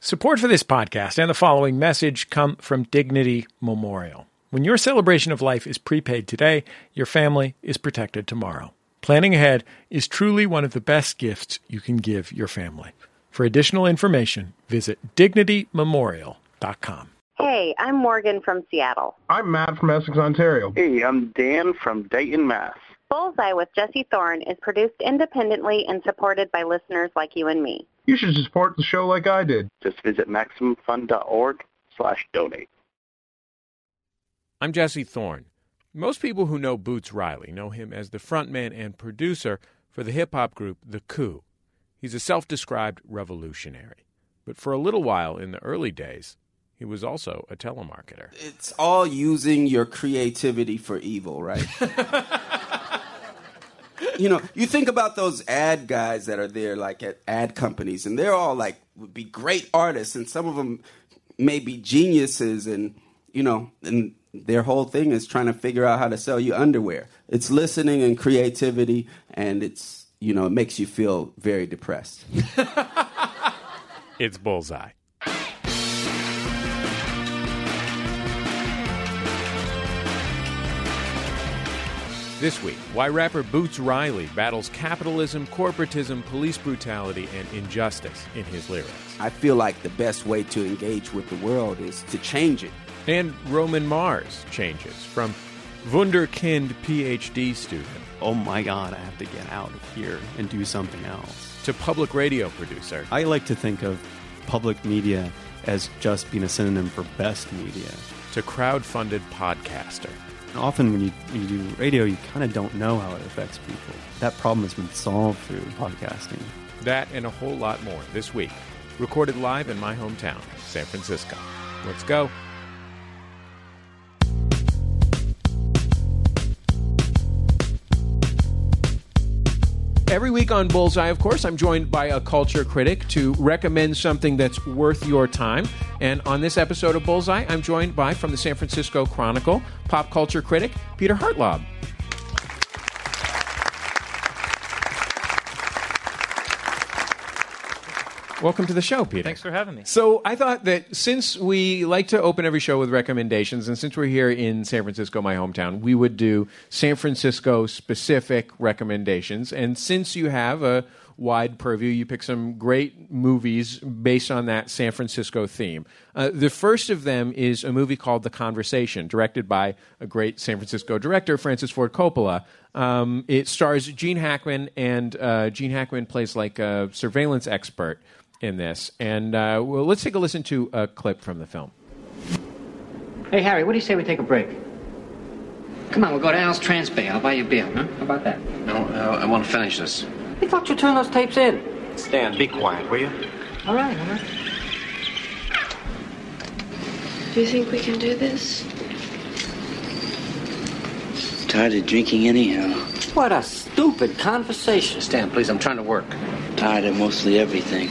Support for this podcast and the following message come from Dignity Memorial. When your celebration of life is prepaid today, your family is protected tomorrow. Planning ahead is truly one of the best gifts you can give your family. For additional information, visit DignityMemorial.com. Hey, I'm Morgan from Seattle. I'm Matt from Essex, Ontario. Hey, I'm Dan from Dayton, Mass. Bullseye with Jesse Thorne is produced independently and supported by listeners like you and me. You should support the show like I did. Just visit MaximumFun.org/donate. I'm Jesse Thorne. Most people who know Boots Riley know him as the frontman and producer for the hip-hop group The Coup. He's a self-described revolutionary. But for a little while in the early days, he was also a telemarketer. It's all using your creativity for evil, right? You know, you think about those ad guys that are there, like at ad companies, and they're all like, would be great artists, and some of them may be geniuses, and, you know, and their whole thing is trying to figure out how to sell you underwear. It's listening and creativity, and it's, you know, it makes you feel very depressed. It's Bullseye. This week, why rapper Boots Riley battles capitalism, corporatism, police brutality, and injustice in his lyrics. I feel like the best way to engage with the world is to change it. And Roman Mars changes from wunderkind PhD student. Oh my God, I have to get out of here and do something else. To public radio producer. I like to think of public media as just being a synonym for best media. To crowd-funded podcaster. Often when you do radio, you kind of don't know how it affects people. That problem has been solved through podcasting. That and a whole lot more this week. Recorded live in my hometown, San Francisco. Let's go. Every week on Bullseye, of course, I'm joined by a culture critic to recommend something that's worth your time. And on this episode of Bullseye, I'm joined by, from the San Francisco Chronicle, pop culture critic Peter Hartlaub. Welcome to the show, Peter. Thanks for having me. So I thought that since we like to open every show with recommendations, and since we're here in San Francisco, my hometown, we would do San Francisco-specific recommendations. And since you have a wide purview, you pick some great movies based on that San Francisco theme. The first of them is a movie called The Conversation, directed by a great San Francisco director, Francis Ford Coppola. It stars Gene Hackman, and Gene Hackman plays like a surveillance expert in this. And well, let's take a listen to a clip from the film. Hey, Harry, what do you say we take a break? Come on, we'll go to Al's Transbay. I'll buy you a beer, huh? How about that? No, I want to finish this. I thought you turned those tapes in. Stan, be quiet, will you? All right, all right. Do you think we can do this? Tired of drinking anyhow. What a stupid conversation. Stan, please, I'm trying to work. Tired of mostly everything.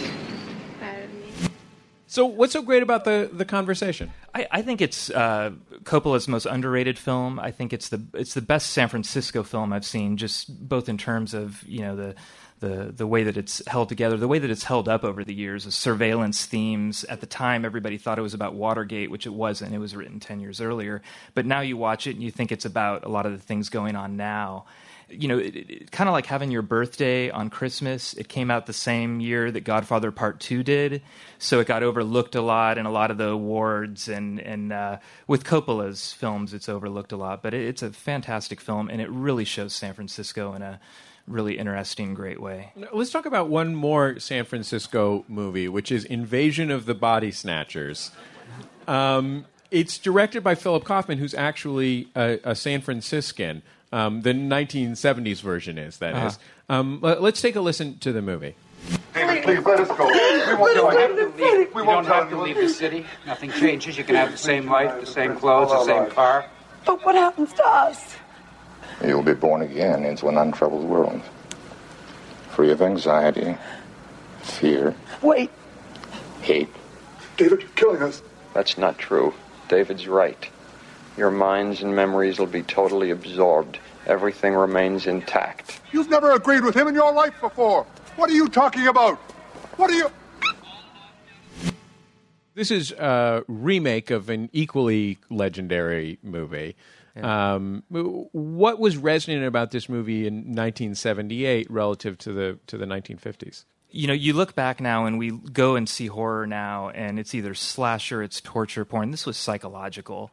So what's so great about the Conversation? I think it's Coppola's most underrated film. I think it's the best San Francisco film I've seen, just both in terms of, you know, the way that it's held together, the way that it's held up over the years, the surveillance themes. At the time, everybody thought it was about Watergate, which it wasn't. It was written 10 years earlier. But now you watch it and you think it's about a lot of the things going on now. You know, it kind of like having your birthday on Christmas. It came out the same year that Godfather Part 2 did, so it got overlooked a lot in a lot of the awards, and with Coppola's films, it's overlooked a lot. But it's a fantastic film, and it really shows San Francisco in a really interesting, great way. Let's talk about one more San Francisco movie, which is Invasion of the Body Snatchers. It's directed by Philip Kaufman, who's actually a San Franciscan. The 1970s version is, that is. Let's take a listen to the movie. David, please let us go. We won't have to leave the city. Nothing changes. You can have the same life, the same clothes, the same car. But what happens to us? You'll be born again into an untroubled world. Free of anxiety, fear. Wait. Hate. David, you're killing us. That's not true. David's right. Your minds and memories will be totally absorbed. Everything remains intact. You've never agreed with him in your life before. What are you talking about? What are you... This is a remake of an equally legendary movie. Yeah. What was resonant about this movie in 1978 relative to the 1950s? You look back now and we go and see horror now, and it's either slasher, it's torture porn. This was psychological.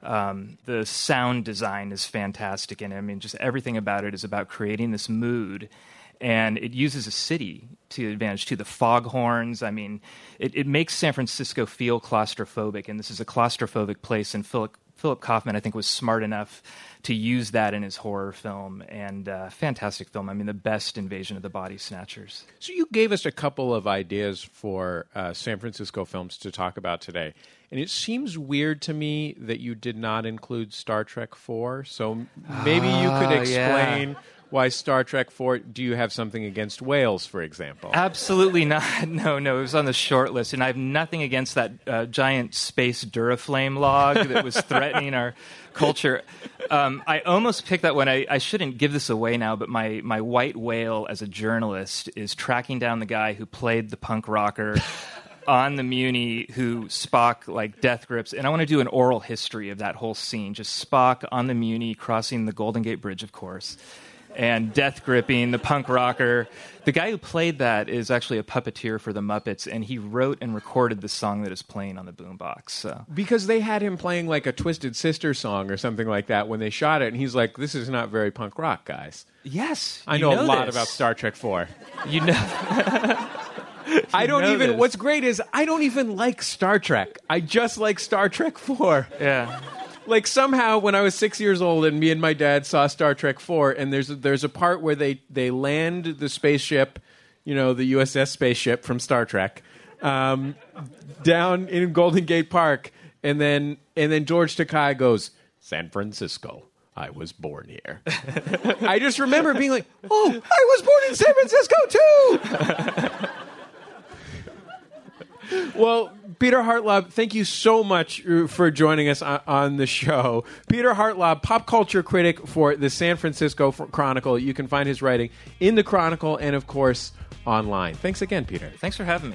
The sound design is fantastic, and I mean, just everything about it is about creating this mood. And it uses a city to advantage too. The foghorns. I mean, it makes San Francisco feel claustrophobic, and this is a claustrophobic place. And Philip Kaufman, I think, was smart enough to use that in his horror film. And fantastic film. I mean, the best Invasion of the Body Snatchers. So you gave us a couple of ideas for San Francisco films to talk about today. And it seems weird to me that you did not include Star Trek IV. So maybe you could explain... Yeah. Why Star Trek IV? Do you have something against whales, for example? Absolutely not. No, it was on the short list. And I have nothing against that giant space Duraflame log that was threatening our culture. I almost picked that one. I shouldn't give this away now, but my white whale as a journalist is tracking down the guy who played the punk rocker on the Muni who Spock like death grips. And I want to do an oral history of that whole scene. Just Spock on the Muni crossing the Golden Gate Bridge, of course. And death gripping the punk rocker. The guy who played that is actually a puppeteer for the Muppets, and he wrote and recorded the song that is playing on the boombox. So. Because they had him playing like a Twisted Sister song or something like that when they shot it, and he's like, "This is not very punk rock, guys." Yes, I know a lot about Star Trek IV. You know. I don't even. What's great is I don't even like Star Trek. I just like Star Trek IV. Yeah. Like somehow when I was 6 years old and me and my dad saw Star Trek IV, and there's a part where they land the spaceship, the USS spaceship from Star Trek, down in Golden Gate Park, and then George Takei goes, "San Francisco, I was born here." I just remember being like, "Oh, I was born in San Francisco too." Well, Peter Hartlaub, thank you so much for joining us on the show. Peter Hartlaub, pop culture critic for the San Francisco Chronicle. You can find his writing in the Chronicle and, of course, online. Thanks again, Peter. Thanks for having me.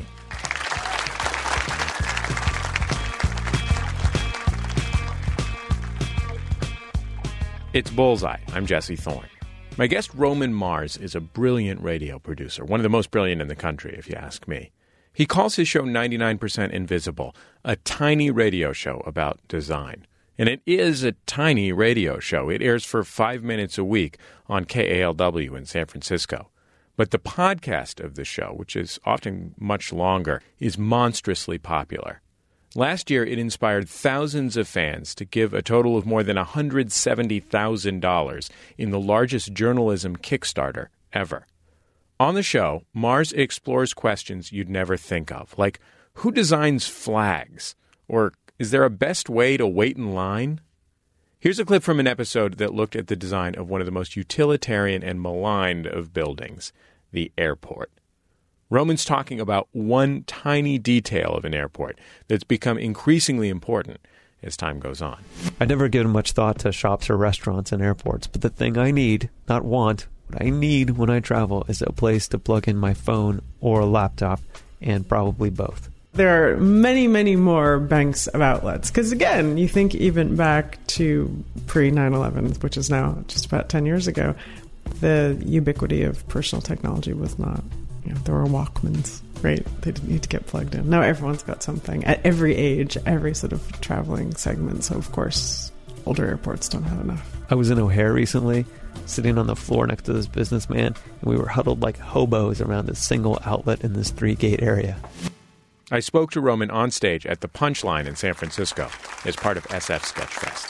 It's Bullseye. I'm Jesse Thorne. My guest, Roman Mars, is a brilliant radio producer, one of the most brilliant in the country, if you ask me. He calls his show 99% Invisible, a tiny radio show about design. And it is a tiny radio show. It airs for 5 minutes a week on KALW in San Francisco. But the podcast of the show, which is often much longer, is monstrously popular. Last year, it inspired thousands of fans to give a total of more than $170,000 in the largest journalism Kickstarter ever. On the show, Mars explores questions you'd never think of, like who designs flags? Or is there a best way to wait in line? Here's a clip from an episode that looked at the design of one of the most utilitarian and maligned of buildings, the airport. Roman's talking about one tiny detail of an airport that's become increasingly important as time goes on. I'd never given much thought to shops or restaurants and airports, but the thing I need, not want, what I need when I travel is a place to plug in my phone or a laptop, and probably both. There are many, many more banks of outlets. Because again, you think even back to pre-9/11, which is now just about 10 years ago, the ubiquity of personal technology was not, there were Walkmans, right? They didn't need to get plugged in. Now everyone's got something at every age, every sort of traveling segment. So of course, older airports don't have enough. I was in O'Hare recently, sitting on the floor next to this businessman, and we were huddled like hobos around a single outlet in this 3-gate area. I spoke to Roman on stage at the Punchline in San Francisco as part of SF Sketchfest.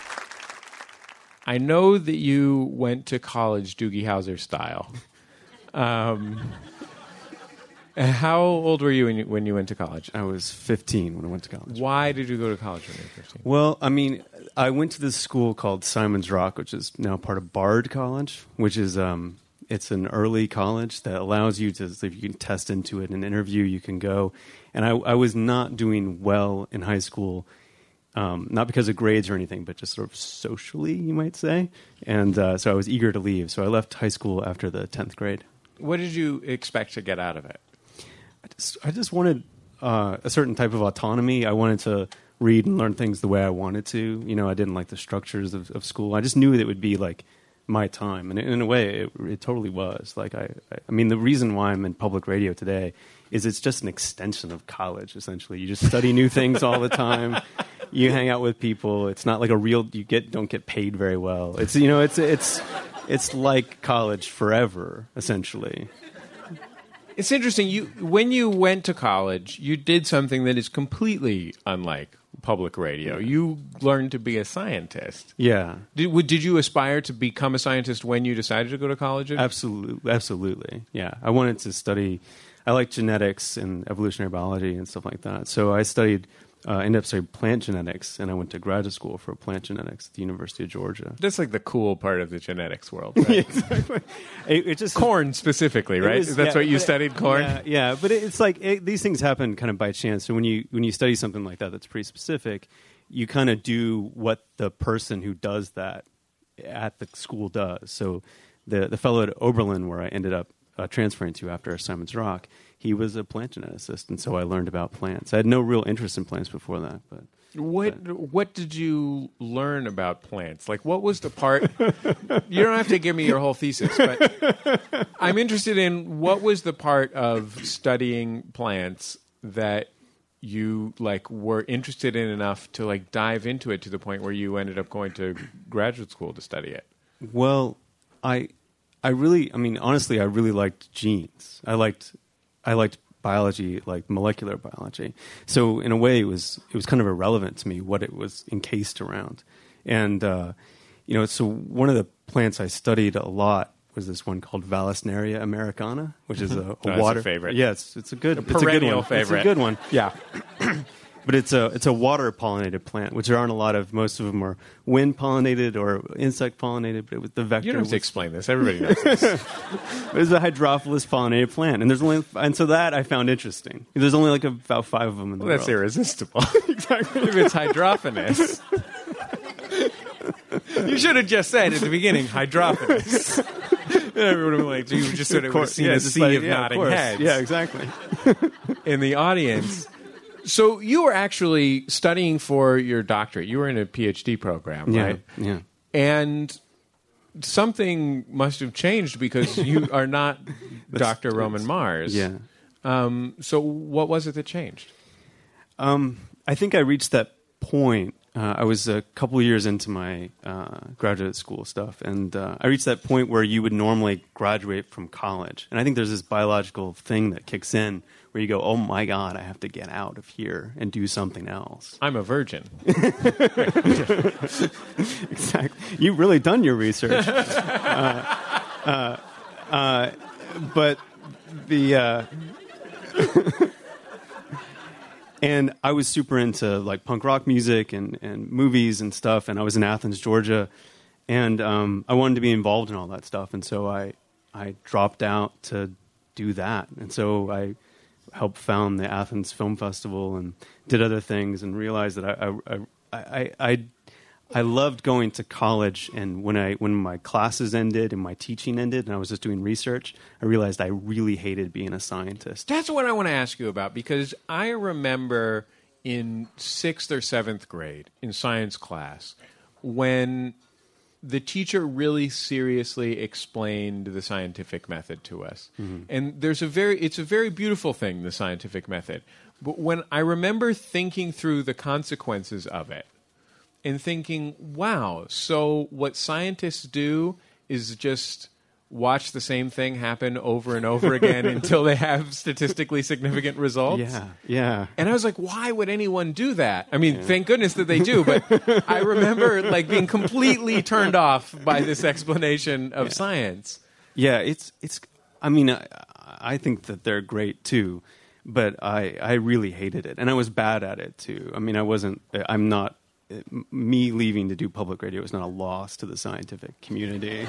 I know that you went to college Doogie Howser style. How old were you when you went to college? I was 15 when I went to college. Why did you go to college when you were 15? Well, I mean, I went to this school called Simon's Rock, which is now part of Bard College, which is it's an early college that allows you to, if you can test into it in an interview, you can go. And I was not doing well in high school, not because of grades or anything, but just sort of socially, you might say. And so I was eager to leave. So I left high school after the 10th grade. What did you expect to get out of it? I just wanted a certain type of autonomy. I wanted to read and learn things the way I wanted to. You know, I didn't like the structures of school. I just knew it would be like my time, and in a way, it totally was. Like I mean, the reason why I'm in public radio today is it's just an extension of college. Essentially, you just study new things all the time. You hang out with people. It's not like a real. Don't get paid very well. It's it's like college forever, essentially. It's interesting. When you went to college, you did something that is completely unlike public radio. You learned to be a scientist. Yeah. Did you aspire to become a scientist when you decided to go to college? Absolutely. Yeah. I wanted to study. I like genetics and evolutionary biology and stuff like that. So I ended up studying plant genetics, and I went to graduate school for plant genetics at the University of Georgia. That's like the cool part of the genetics world, right? Exactly. It just corn specifically, right? That's what you studied, corn? Yeah, but it's like these things happen kind of by chance. So when you study something like that that's pretty specific, you kind of do what the person who does that at the school does. So the fellow at Oberlin, where I ended up transferring to after Simon's Rock, he was a plant geneticist, and so I learned about plants. I had no real interest in plants before that. But what did you learn about plants? Like, what was the part? You don't have to give me your whole thesis, but I'm interested in what was the part of studying plants that you were interested in enough to dive into it to the point where you ended up going to graduate school to study it. Well, honestly, I really liked genes. I liked biology, like molecular biology. So in a way, it was kind of irrelevant to me what it was encased around. And so one of the plants I studied a lot was this one called Vallisneria americana, which is a water favorite. Yes, it's a good perennial favorite. It's a good one. Yeah. But it's a water pollinated plant, which there aren't a lot of. Most of them are wind pollinated or insect pollinated. But with the vector, you don't have to explain this. Everybody knows this. It's a hydrophilus pollinated plant, and so that I found interesting. There's only about 5 of them in the world. That's irresistible. Exactly. If it's hydrophinous, you should have just said at the beginning hydrophinous. Everyone would have you just sort of seen a sea of nodding heads. Yeah, exactly. In the audience. So you were actually studying for your doctorate. You were in a PhD program, right? Yeah. And something must have changed because you are not Dr. Roman Mars. Yeah. So what was it that changed? I think I reached that point. I was a couple of years into my graduate school stuff, and I reached that point where you would normally graduate from college. And I think there's this biological thing that kicks in where you go, oh my God, I have to get out of here and do something else. I'm a virgin. Exactly. You've really done your research. But the... And I was super into punk rock music and movies and stuff, and I was in Athens, Georgia, and I wanted to be involved in all that stuff, and so I dropped out to do that, and so I helped found the Athens Film Festival and did other things, and realized that I loved going to college, and when my classes ended and my teaching ended and I was just doing research, I realized I really hated being a scientist. That's what I want to ask you about, because I remember in 6th or 7th grade in science class when the teacher really seriously explained the scientific method to us. Mm-hmm. And it's a very beautiful thing, the scientific method. But when I remember thinking through the consequences of it, and thinking, wow, so what scientists do is just watch the same thing happen over and over again until they have statistically significant results? Yeah. And I was like, why would anyone do that? I mean, thank goodness that they do, but I remember being completely turned off by this explanation of science. Yeah, I mean, I think that they're great too, but I really hated it. And I was bad at it too. I mean, me leaving to do public radio is not a loss to the scientific community.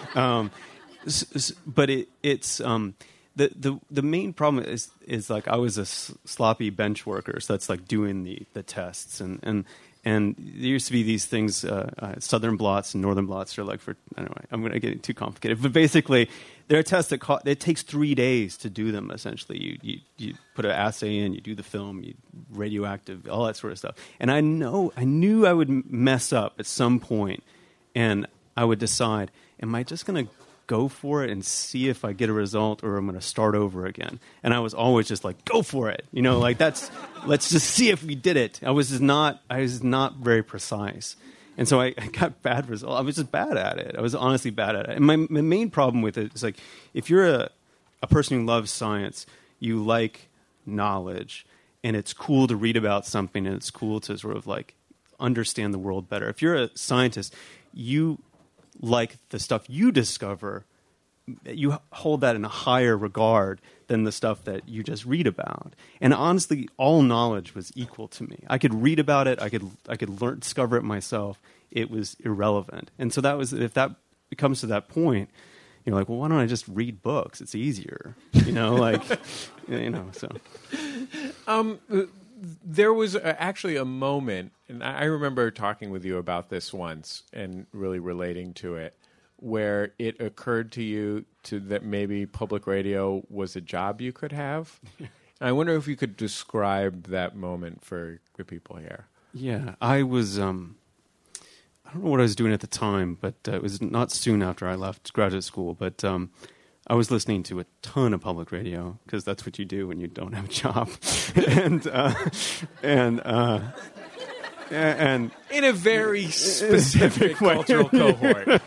But it's the main problem is I was a sloppy bench worker, so that's doing the tests and And there used to be these things, southern blots and northern blots are like for, anyway, I'm going to get too complicated. But basically, they're a test that it takes 3 days to do them, essentially. You put an assay in, you do the film, you radioactive, all that sort of stuff. And I knew I would mess up at some point, and I would decide, am I just going to go for it and see if I get a result, or I'm going to start over again? And I was always just like, go for it. Like let's just see if we did it. I was not very precise. And so I got bad results. I was just bad at it. I was honestly bad at it. And my main problem with it is, like, if you're a person who loves science, you like knowledge, and it's cool to read about something, and it's cool to sort of like understand the world better. If you're a scientist, you like the stuff you discover, you hold that in a higher regard than the stuff that you just read about. And honestly, all knowledge was equal to me. I could read about it, I could learn, discover it myself. It was irrelevant. And so that was, if that comes to that point, you're like, well, why don't I just read books? It's easier, so. There was actually a moment, and I remember talking with you about this once and really relating to it, where it occurred to you that maybe public radio was a job you could have. I wonder if you could describe that moment for the people here. Yeah, I was, I don't know what I was doing at the time, but it was not soon after I left graduate school, but I was listening to a ton of public radio, because that's what you do when you don't have a job. and in a very specific cultural cohort.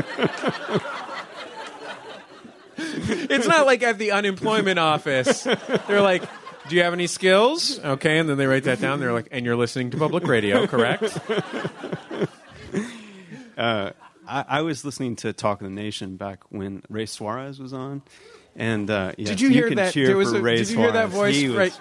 It's not like at the unemployment office, they're like, do you have any skills? Okay, and then they write that down. They're like, and you're listening to public radio, correct? I was listening to Talk of the Nation back when Ray Suarez was on, and did you hear that? Cheer for Ray did you hear that voice? Right.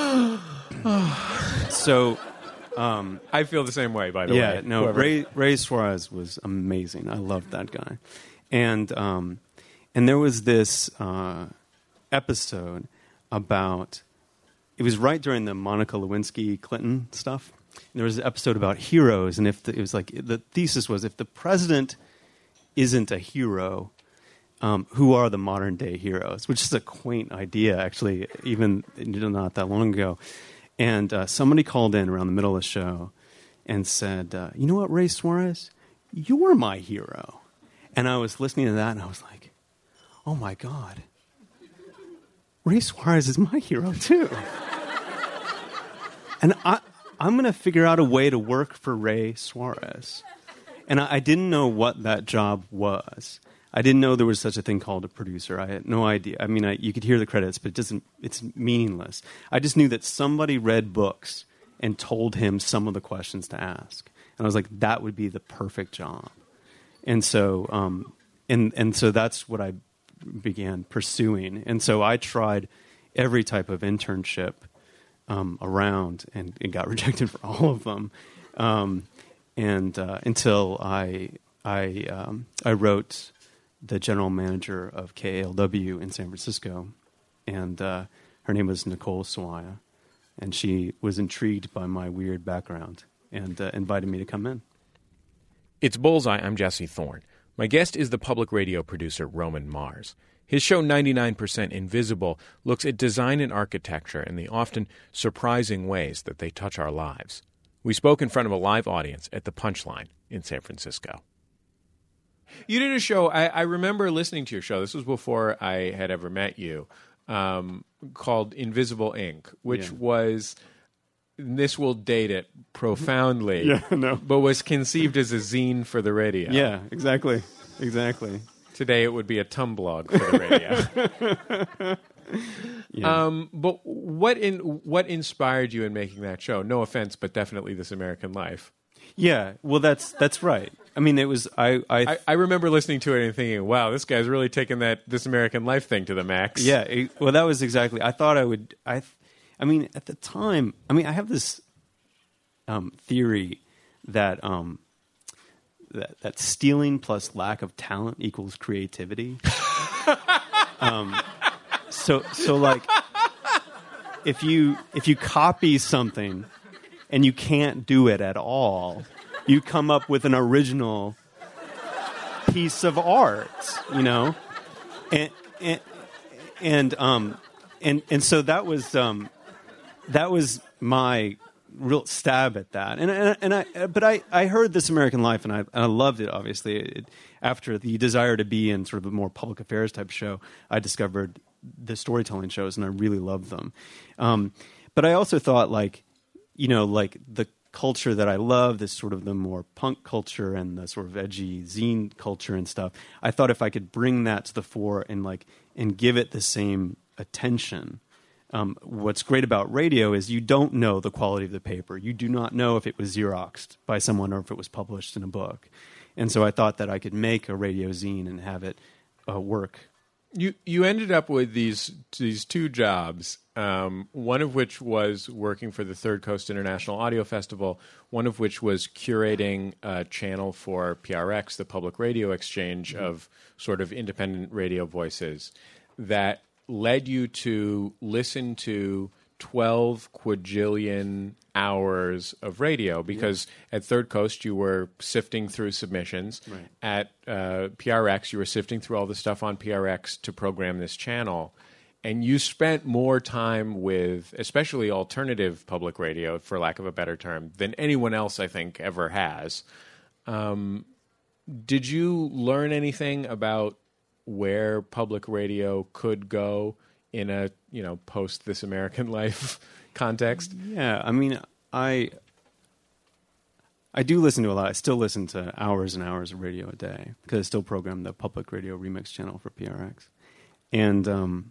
So, I feel the same way. By the way, yeah, no, Ray Suarez was amazing. I loved that guy, and there was this episode about. It was right during the Monica Lewinsky Clinton stuff. And there was an episode about heroes, and it was like the thesis was, if the president isn't a hero, who are the modern day heroes? Which is a quaint idea, actually, even not that long ago. And somebody called in around the middle of the show and said, "You know what, Ray Suarez, you're my hero." And I was listening to that, and I was like, "Oh my God, Ray Suarez is my hero too." And I'm going to figure out a way to work for Ray Suarez. And I didn't know what that job was. I didn't know there was such a thing called a producer. I had no idea. I mean, you could hear the credits, but it's meaningless. I just knew that somebody read books and told him some of the questions to ask. And I was like, that would be the perfect job. And so, and so that's what I began pursuing. And so I tried every type of internship around, and got rejected for all of them, until I wrote the general manager of KALW in San Francisco, and her name was Nicole Sawaya, and she was intrigued by my weird background and invited me to come in. It's Bullseye. I'm Jesse Thorne. My guest is the public radio producer Roman Mars. His show 99% Invisible looks at design and architecture and the often surprising ways that they touch our lives. We spoke in front of a live audience at the Punchline in San Francisco. You did a show, I remember listening to your show, this was before I had ever met you, called Invisible Ink, which was, this will date it profoundly, but was conceived as a zine for the radio. Yeah, exactly. Today it would be a Tumblr for the radio. But what inspired you in making that show? No offense, but definitely This American Life. Yeah, well, that's right. I mean, it was I remember listening to it and thinking, "Wow, this guy's really taking that This American Life thing to the max." Yeah, well, that was exactly. I thought I would. I mean, at the time, I have this theory that that stealing plus lack of talent equals creativity. So like, if you copy something and you can't do it at all, you come up with an original piece of art, you know, and so that was my real stab at that. But I heard This American Life, and I loved it. Obviously, after the desire to be in sort of a more public affairs type show, I discovered the storytelling shows, and I really loved them. But I also thought, like, you know, like the culture that I love, this sort of the more punk culture and the sort of edgy zine culture and stuff. I thought if I could bring that to the fore and give it the same attention. What's great about radio is you don't know the quality of the paper. You do not know if it was Xeroxed by someone or if it was published in a book. And so I thought that I could make a radio zine and have it work. You ended up with these two jobs, one of which was working for the Third Coast International Audio Festival, one of which was curating a channel for PRX, the public radio exchange of sort of independent radio voices, that led you to listen to 12 quadrillion hours of radio, because at Third Coast you were sifting through submissions. Right. At PRX you were sifting through all the stuff on PRX to program this channel. And you spent more time with, especially alternative public radio, for lack of a better term, than anyone else, I think, ever has. Did you learn anything about where public radio could go in a, you know, post This American Life context? Yeah, I mean, I do listen to a lot. I still listen to hours and hours of radio a day because I still program the public radio remix channel for PRX. And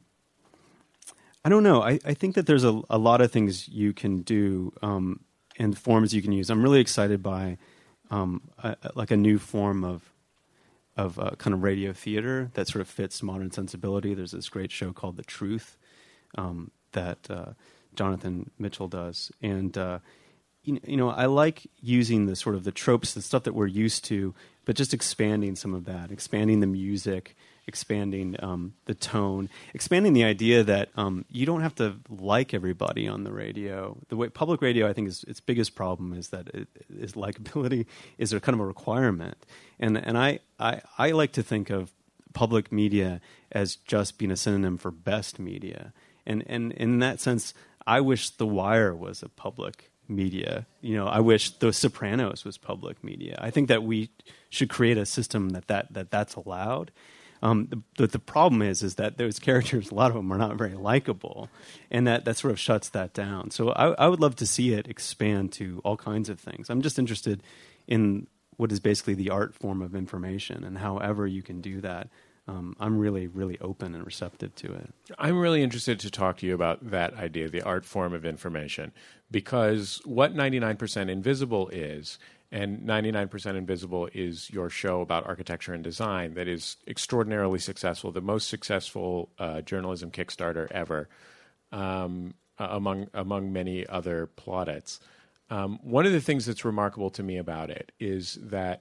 I don't know. I think that there's a lot of things you can do and forms you can use. I'm really excited by like a new form of kind of radio theater that sort of fits modern sensibility. There's this great show called The Truth that Jonathan Mitchell does, and you know, I like using the sort of the tropes, the stuff that we're used to, but just expanding some of that, expanding the music, expanding the tone, expanding the idea that you don't have to like everybody on the radio. The way public radio, I think, is its biggest problem is that likability is a kind of a requirement. And I like to think of public media as just being a synonym for best media. And in that sense, I wish The Wire was a public media. You know, I wish The Sopranos was public media. I think that we should create a system that's allowed. The problem is that those characters, a lot of them are not very likable, and that sort of shuts that down. So I would love to see it expand to all kinds of things. I'm just interested in what is basically the art form of information, and however you can do that. I'm really, really open and receptive to it. I'm really interested to talk to you about that idea, the art form of information, because what 99% Invisible is, and 99% Invisible is your show about architecture and design that is extraordinarily successful, the most successful journalism Kickstarter ever, among many other plaudits. One of the things that's remarkable to me about it is that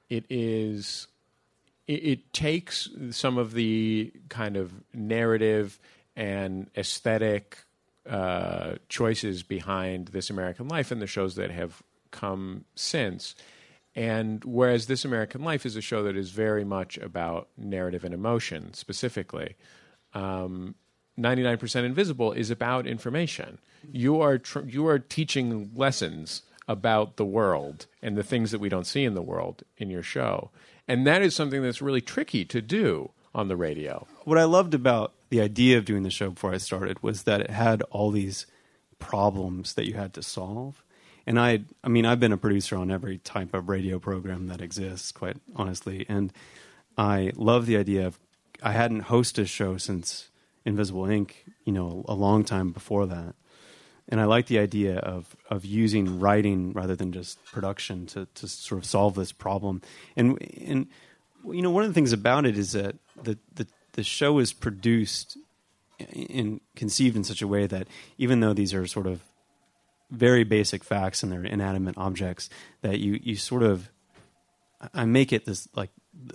it takes some of the kind of narrative and aesthetic choices behind This American Life and the shows that have come since. And whereas This American Life is a show that is very much about narrative and emotion specifically, 99% Invisible is about information. You are teaching lessons about the world and the things that we don't see in the world in your show. And that is something that's really tricky to do on the radio. What I loved about the idea of doing the show before I started was that it had all these problems that you had to solve. And I mean, I've been a producer on every type of radio program that exists, quite honestly. And I love the idea of, I hadn't hosted a show since Invisible Inc., you know, a long time before that. And I like the idea of using writing rather than just production to sort of solve this problem. And you know, one of the things about it is that the show is produced and conceived in such a way that even though these are sort of very basic facts and they're inanimate objects, that you sort of, I make it this like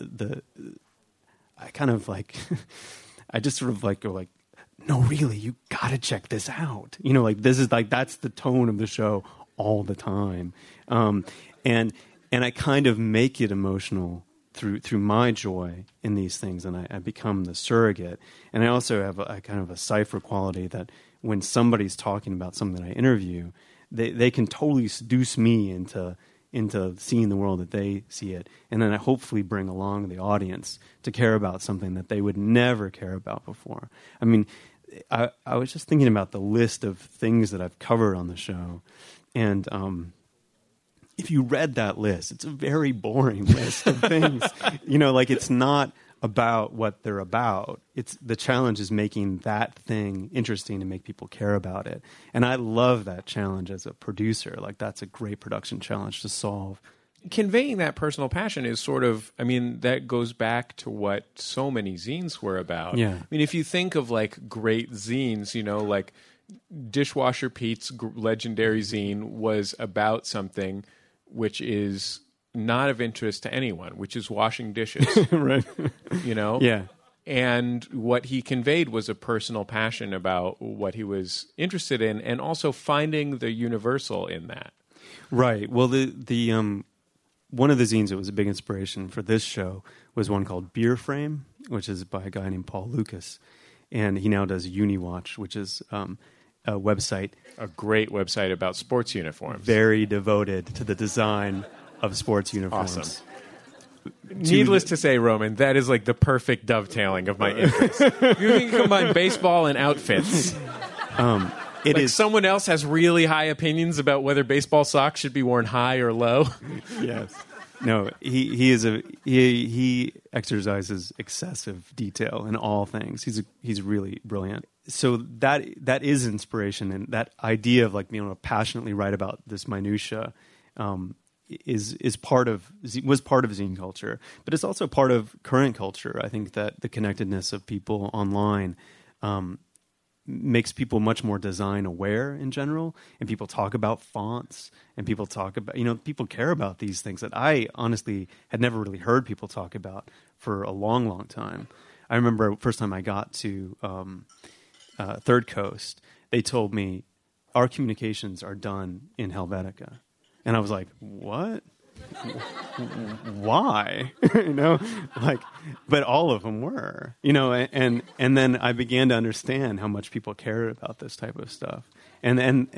I kind of like I just sort of like go like, no, really, you gotta check this out. You know, like this is like, that's the tone of the show all the time, and I kind of make it emotional through my joy in these things, and I become the surrogate. And I also have a kind of a cipher quality that when somebody's talking about something that I interview, they can totally seduce me into seeing the world that they see it, and then I hopefully bring along the audience to care about something that they would never care about before. I mean, I was just thinking about the list of things that I've covered on the show, and if you read that list, it's a very boring list of things. Like it's not about what they're about. It's the challenge is making that thing interesting to make people care about it. And I love that challenge as a producer. Like that's a great production challenge to solve. Conveying that personal passion is sort of, that goes back to what so many zines were about. Yeah. If you think of like great zines, like Dishwasher Pete's legendary zine was about something which is not of interest to anyone, which is washing dishes. Right. Yeah. And what he conveyed was a personal passion about what he was interested in, and also finding the universal in that. Right. Well, the one of the zines that was a big inspiration for this show was one called Beer Frame, which is by a guy named Paul Lucas. And he now does UniWatch, which is a website. A great website about sports uniforms. Very devoted to the design of sports uniforms. Awesome. Needless to say, Roman, that is like the perfect dovetailing of my interest. You can combine baseball and outfits. It is. Someone else has really high opinions about whether baseball socks should be worn high or low. Yes. No, he exercises excessive detail in all things. He's really brilliant. So that is inspiration, and that idea of like being able to passionately write about this minutia was part of zine culture, but it's also part of current culture. I think that the connectedness of people online makes people much more design aware in general, and people talk about fonts, and people talk about, people care about these things that I honestly had never really heard people talk about for a long, long time. I remember first time I got to Third Coast, they told me our communications are done in Helvetica. And I was like, what? Why? But all of them were, and then I began to understand how much people cared about this type of stuff. And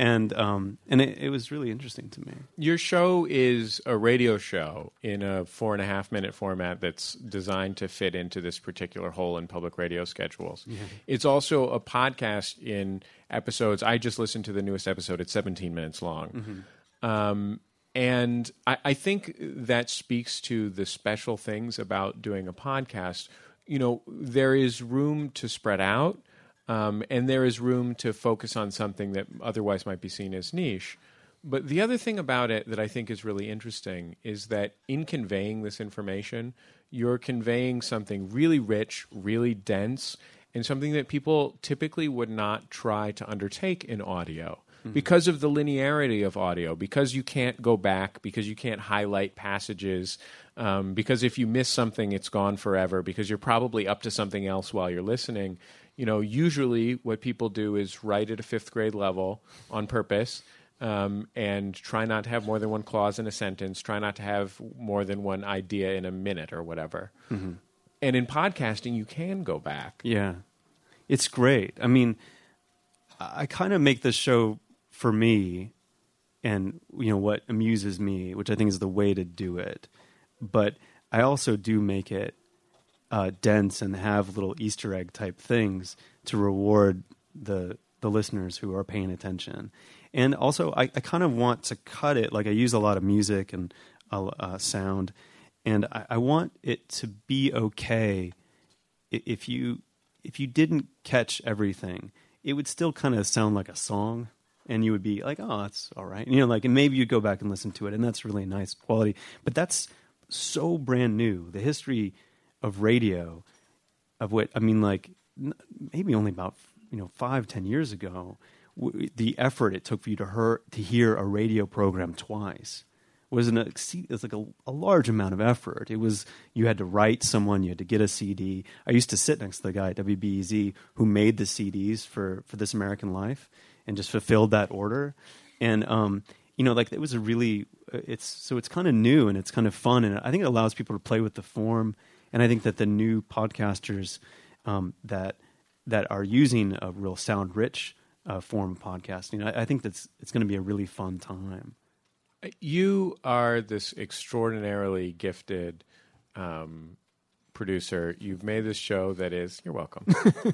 it was really interesting to me. Your show is a radio show in a 4.5-minute format that's designed to fit into this particular hole in public radio schedules. Yeah. It's also a podcast in episodes. I just listened to the newest episode. It's 17 minutes long. Mm-hmm. And I think that speaks to the special things about doing a podcast. There is room to spread out, and there is room to focus on something that otherwise might be seen as niche. But the other thing about it that I think is really interesting is that in conveying this information, you're conveying something really rich, really dense, and something that people typically would not try to undertake in audio. Because of the linearity of audio, because you can't go back, because you can't highlight passages, because if you miss something, it's gone forever, because you're probably up to something else while you're listening. Usually what people do is write at a 5th grade level on purpose, and try not to have more than one clause in a sentence, try not to have more than one idea in a minute or whatever. Mm-hmm. And in podcasting, you can go back. Yeah. It's great. I kind of make this show for me, and what amuses me, which I think is the way to do it. But I also do make it dense and have little Easter egg type things to reward the listeners who are paying attention. And also, I kind of want to cut it. Like I use a lot of music and sound, and I want it to be okay if you didn't catch everything. It would still kind of sound like a song. And you would be like, oh, that's all right. And maybe you'd go back and listen to it, and that's really nice quality. But that's so brand new. The history of radio, of what, maybe only about 5-10 years ago, the effort it took for you to hear a radio program twice was like a large amount of effort. It was, you had to write someone, you had to get a CD. I used to sit next to the guy at WBEZ who made the CDs for This American Life, and just fulfilled that order. And like it was a really it's kind of new and it's kind of fun, and I think it allows people to play with the form. And I think that the new podcasters that are using a real sound rich form of podcasting, I think it's going to be a really fun time. You are this extraordinarily gifted producer. You've made this show that is. You're welcome.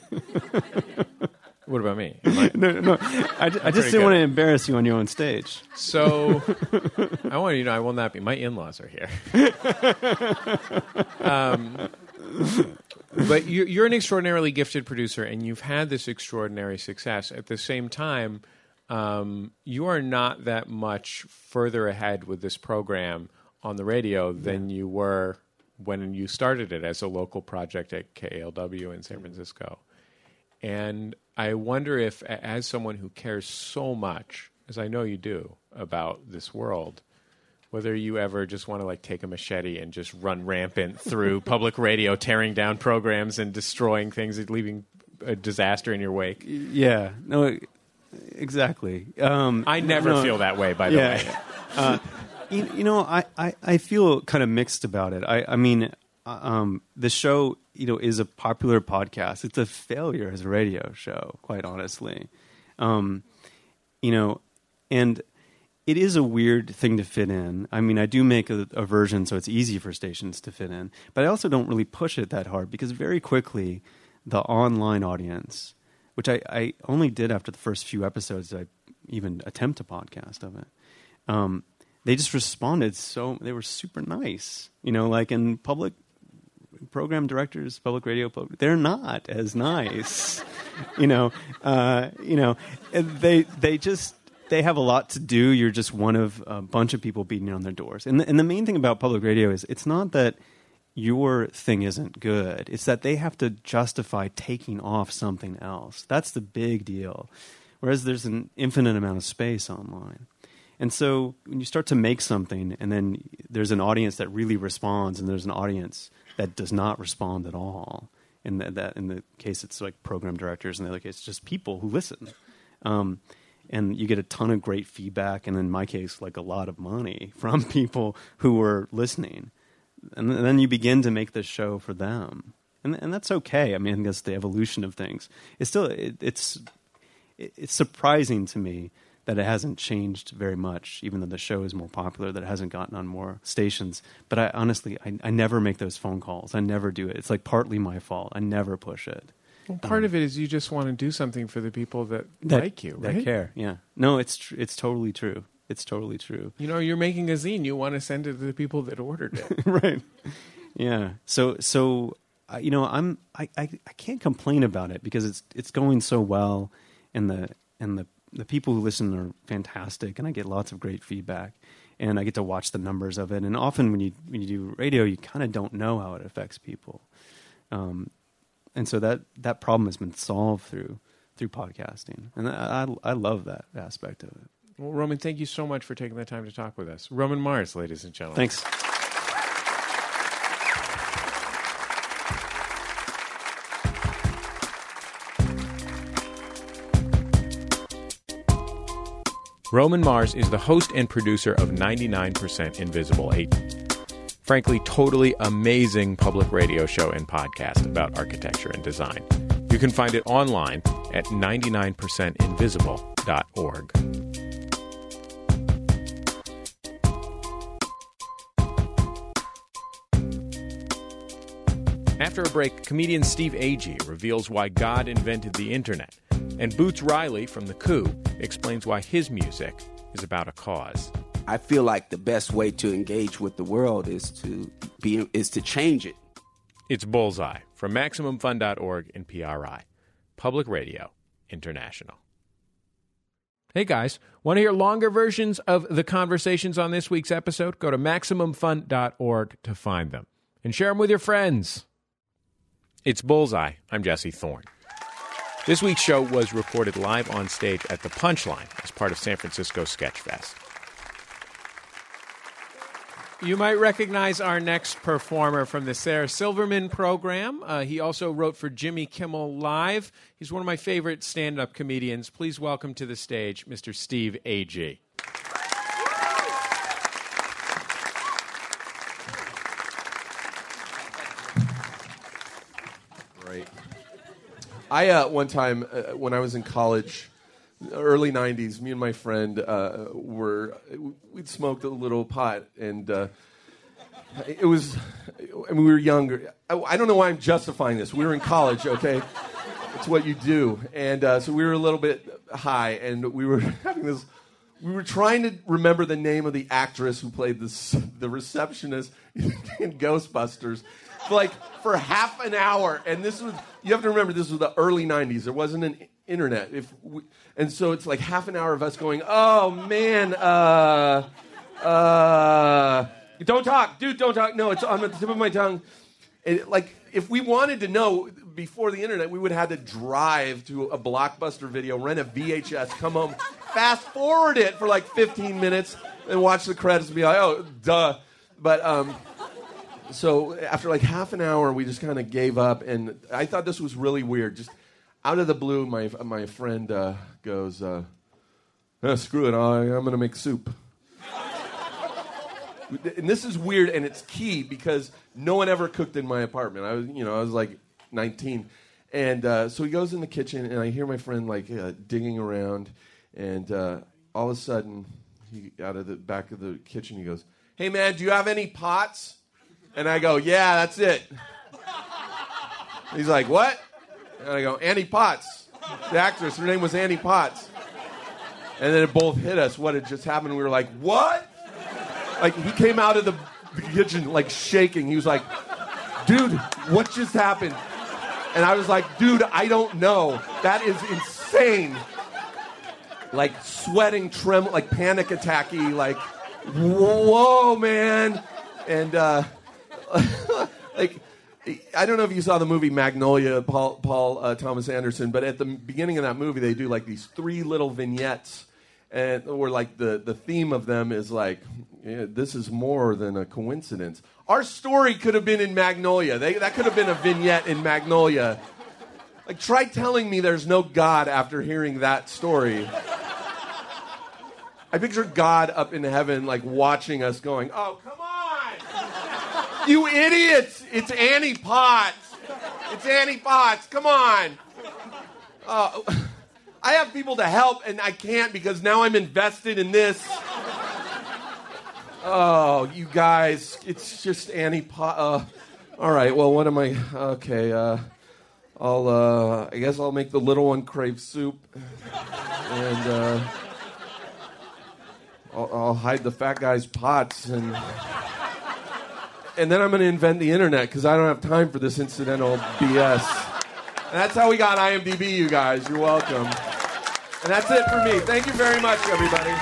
What about me? No. I just didn't want to embarrass you on your own stage. So I want you to know I will not be. My in-laws are here. But you're an extraordinarily gifted producer, and you've had this extraordinary success. At the same time, you are not that much further ahead with this program on the radio than you were when you started it as a local project at KALW in San Francisco. And I wonder if, as someone who cares so much, as I know you do, about this world, whether you ever just want to like take a machete and just run rampant through public radio, tearing down programs and destroying things and leaving a disaster in your wake. Yeah, no, exactly. I never feel that way, by the way. I feel kind of mixed about it. I mean, the show, is a popular podcast. It's a failure as a radio show, quite honestly. And it is a weird thing to fit in. I mean, I do make a version so it's easy for stations to fit in, but I also don't really push it that hard because very quickly the online audience, which I only did after the first few episodes that I even attempt a podcast of it, they just responded they were super nice, like in public program directors, public radio, they're not as nice, they have a lot to do. You're just one of a bunch of people beating on their doors. And the main thing about public radio is it's not that your thing isn't good. It's that they have to justify taking off something else. That's the big deal. Whereas there's an infinite amount of space online. And so when you start to make something and then there's an audience that really responds and there's an audience that does not respond at all, in the case it's like program directors, in the other case it's just people who listen. And you get a ton of great feedback, and in my case, like a lot of money from people who were listening. And then you begin to make this show for them. And that's okay. I mean, I think that's the evolution of things. It's still, it's surprising to me that it hasn't changed very much, even though the show is more popular, that it hasn't gotten on more stations. But I never make those phone calls. I never do it. It's like partly my fault. I never push it. Well, part of it is you just want to do something for the people that like you, right? That care, yeah. No, it's totally true. It's totally true. You're making a zine. You want to send it to the people that ordered it. Right. Yeah. So I can't complain about it because it's going so well, and the people who listen are fantastic, and I get lots of great feedback, and I get to watch the numbers of it. And often when you do radio, you kind of don't know how it affects people. And so that problem has been solved through podcasting, and I love that aspect of it. Well, Roman, thank you so much for taking the time to talk with us. Roman Mars, ladies and gentlemen. Thanks. Roman Mars is the host and producer of 99% Invisible, a frankly totally amazing public radio show and podcast about architecture and design. You can find it online at 99percentinvisible.org. After a break, comedian Steve Agee reveals why God invented the internet, and Boots Riley from The Coup explains why his music is about a cause. I feel like the best way to engage with the world is to change it. It's Bullseye from MaximumFun.org and PRI, Public Radio International. Hey guys, want to hear longer versions of the conversations on this week's episode? Go to MaximumFun.org to find them and share them with your friends. It's Bullseye. I'm Jesse Thorne. This week's show was recorded live on stage at the Punchline as part of San Francisco Sketch Fest. You might recognize our next performer from the Sarah Silverman program. He also wrote for Jimmy Kimmel Live. He's one of my favorite stand-up comedians. Please welcome to the stage Mr. Steve Agee. I one time when I was in college, early '90s, me and my friend we'd smoked a little pot, and it was. I mean, we were younger. I don't know why I'm justifying this. We were in college, okay? It's what you do, and so we were a little bit high, and we were having this. We were trying to remember the name of the actress who played the receptionist in Ghostbusters, for half an hour. And this was, you have to remember, this was the early '90s. There wasn't an internet. And so it's like half an hour of us going, oh man, don't talk, dude, don't talk. No, it's on the tip of my tongue. And if we wanted to know before the internet, we would have had to drive to a Blockbuster Video, rent a VHS, come home, fast forward it for 15 minutes, and watch the credits and be like, oh, duh. But so after half an hour, we just kind of gave up, and I thought this was really weird. Just out of the blue, my friend goes, screw it, I'm going to make soup. And this is weird, and it's key because no one ever cooked in my apartment. I was 19, and so he goes in the kitchen, and I hear my friend digging around, and all of a sudden, out of the back of the kitchen, he goes, "Hey man, do you have any pots?" And I go, "Yeah, that's it." He's like, "What?" And I go, "Annie Potts, the actress. Her name was Annie Potts." And then it both hit us what had just happened. We were like, "What?" He came out of the kitchen shaking. He was like, "Dude, what just happened?" And I was like, "Dude, I don't know. That is insane." Sweating, trembling, panic attacky, whoa, man. And I don't know if you saw the movie Magnolia, Paul Thomas Anderson, but at the beginning of that movie, they do these 3 little vignettes, and where the theme of them is this is more than a coincidence. Our story could have been in Magnolia. That could have been a vignette in Magnolia. Try telling me there's no God after hearing that story. I picture God up in heaven, watching us going, "Oh, come on! You idiots! It's Annie Potts! It's Annie Potts! Come on!" I have people to help, and I can't because now I'm invested in this. Oh, you guys, it's just Annie Potts. All right, well, what am I? Okay, I guess I'll make the little one crave soup, and I'll hide the fat guy's pots, and then I'm going to invent the internet because I don't have time for this incidental BS. And that's how we got IMDb, you guys. You're welcome. And that's it for me. Thank you very much, everybody.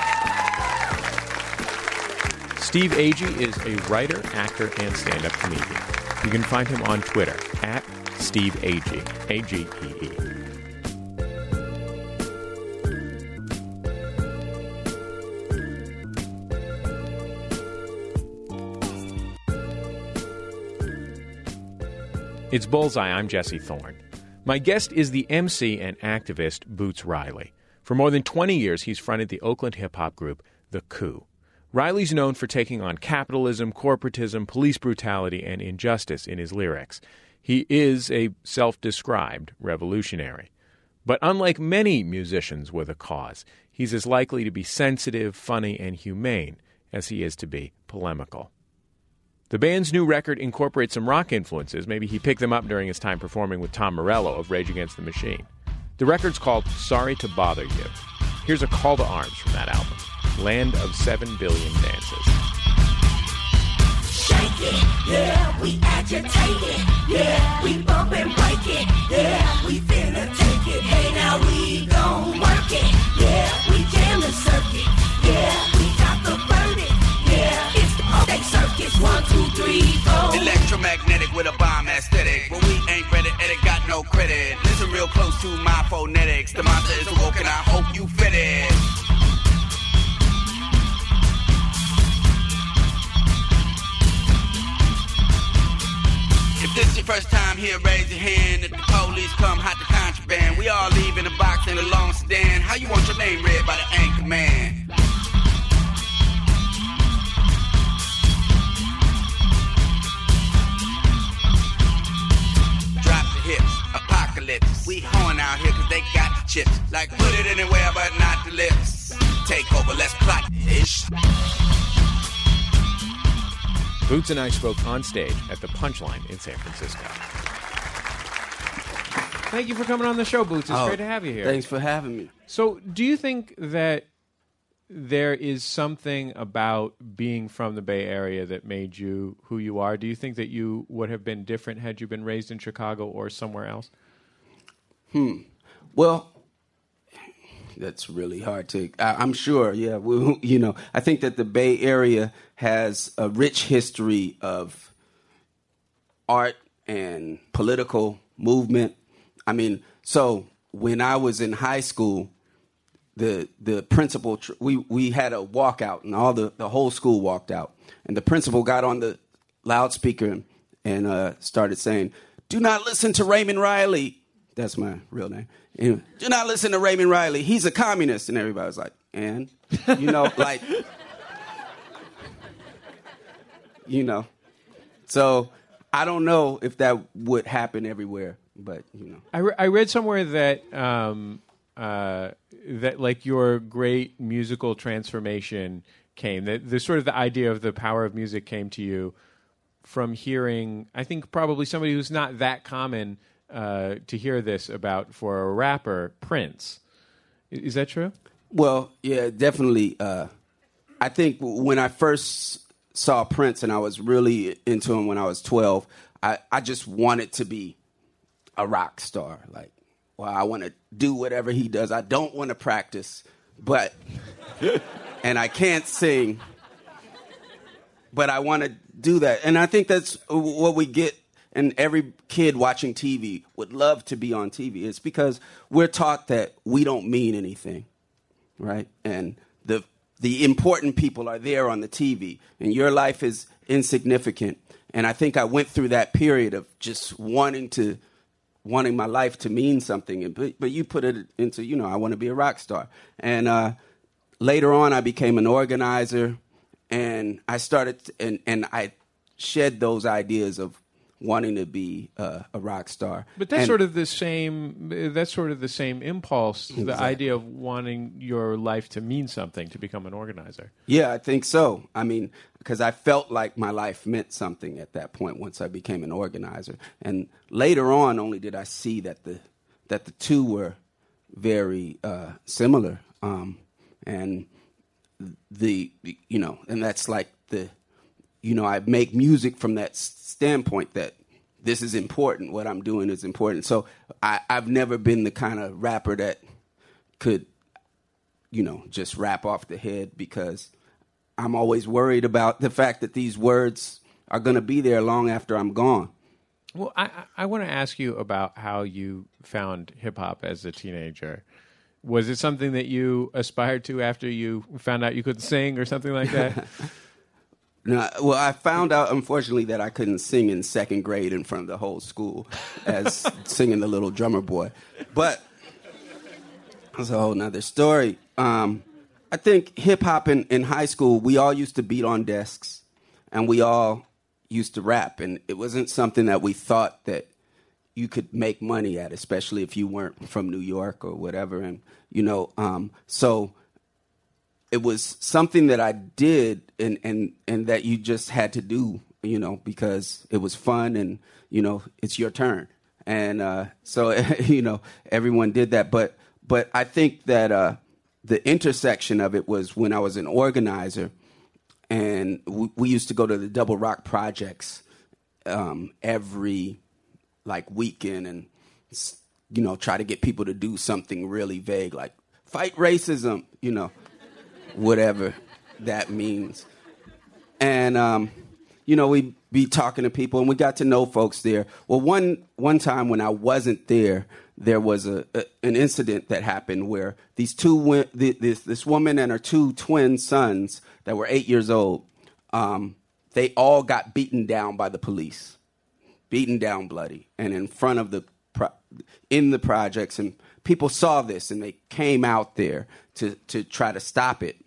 Steve Agee is a writer, actor, and stand-up comedian. You can find him on Twitter at Steve Agee, A-G-E-E. It's Bullseye. I'm Jesse Thorne. My guest is the MC and activist Boots Riley. For more than 20 years, he's fronted the Oakland hip-hop group The Coup. Riley's known for taking on capitalism, corporatism, police brutality, and injustice in his lyrics. He is a self-described revolutionary. But unlike many musicians with a cause, he's as likely to be sensitive, funny, and humane as he is to be polemical. The band's new record incorporates some rock influences. Maybe he picked them up during his time performing with Tom Morello of Rage Against the Machine. The record's called Sorry to Bother You. Here's a call to arms from that album, Land of 7 Billion Dances. Shake it, yeah, we agitate it, yeah, we bump and break it, yeah, we finna take it, hey now we gon' work it, yeah, we jam the circuit, yeah, we got the verdict, yeah, it's the all-day circus, 1, 2, 3, 4. Electromagnetic with a bomb aesthetic, but we ain't ready, and it got no credit. Listen real close to my phonetics, the monster is awoke and I hope you fit it. If this is your first time here, raise your hand. If the police come, hide the contraband. We all leave in a box in a long sedan. How you want your name read by the anchor man? Drop the hips, apocalypse. We horn chips. Like put it anywhere but not the lips. Take over, let's plot-ish. Boots and I spoke on stage at the Punchline in San Francisco. Thank you for coming on the show, Boots. It's great to have you here. Thanks for having me. So, do you think that there is something about being from the Bay Area that made you who you are? Do you think that you would have been different had you been raised in Chicago or somewhere else? Well, that's really hard to... I'm sure, yeah. I think that the Bay Area has a rich history of art and political movement. I mean, so when I was in high school, the principal, we had a walkout, and the whole school walked out. And the principal got on the loudspeaker and started saying, "Do not listen to Raymond Riley." That's my real name. Anyway, "Do not listen to Raymond Riley. He's a communist." And everybody was like, and? Like... So I don't know if that would happen everywhere, but I read somewhere that that like your great musical transformation came, that the sort of the idea of the power of music came to you from hearing, I think probably somebody who's not that common to hear this about for a rapper, Prince. Is that true? Well, yeah, definitely. I think when I first saw Prince, and I was really into him when I was 12, I just wanted to be a rock star. Like, well, I want to do whatever he does. I don't want to practice, and I can't sing, but I want to do that. And I think that's what we get, and every kid watching TV would love to be on TV. It's because we're taught that we don't mean anything, right? And the important people are there on the TV, and your life is insignificant. And I think I went through that period of just wanting my life to mean something. But you put it into, I want to be a rock star. And later on, I became an organizer, and I started, and I shed those ideas of wanting to be a rock star. But that's sort of the same. That's sort of the same impulse. Exactly. The idea of wanting your life to mean something, to become an organizer. Yeah, I think so. I mean, because I felt like my life meant something at that point once I became an organizer. And later on, only did I see that the two were very similar. And and that's like I make music from that standpoint that this is important. What I'm doing is important. So I've never been the kind of rapper that could, just rap off the head, because I'm always worried about the fact that these words are going to be there long after I'm gone. Well, I want to ask you about how you found hip-hop as a teenager. Was it something that you aspired to after you found out you couldn't sing or something like that? No, well, I found out, unfortunately, that I couldn't sing in second grade in front of the whole school as singing the Little Drummer Boy. But that's a whole nother story. I think hip-hop in high school, we all used to beat on desks, and we all used to rap. And it wasn't something that we thought that you could make money at, especially if you weren't from New York or whatever. And, so it was something that I did and that you just had to do, because it was fun and, it's your turn. And so, everyone did that. But I think that the intersection of it was when I was an organizer, and we used to go to the Double Rock projects every weekend and, try to get people to do something really vague, like fight racism, whatever that means. And, we'd be talking to people, and we got to know folks there. Well, one time when I wasn't there was an incident that happened where these this woman and her two twin sons that were 8 years old, they all got beaten down by the police, beaten down bloody, and in front of in the projects. And people saw this, and they came out there to try to stop it.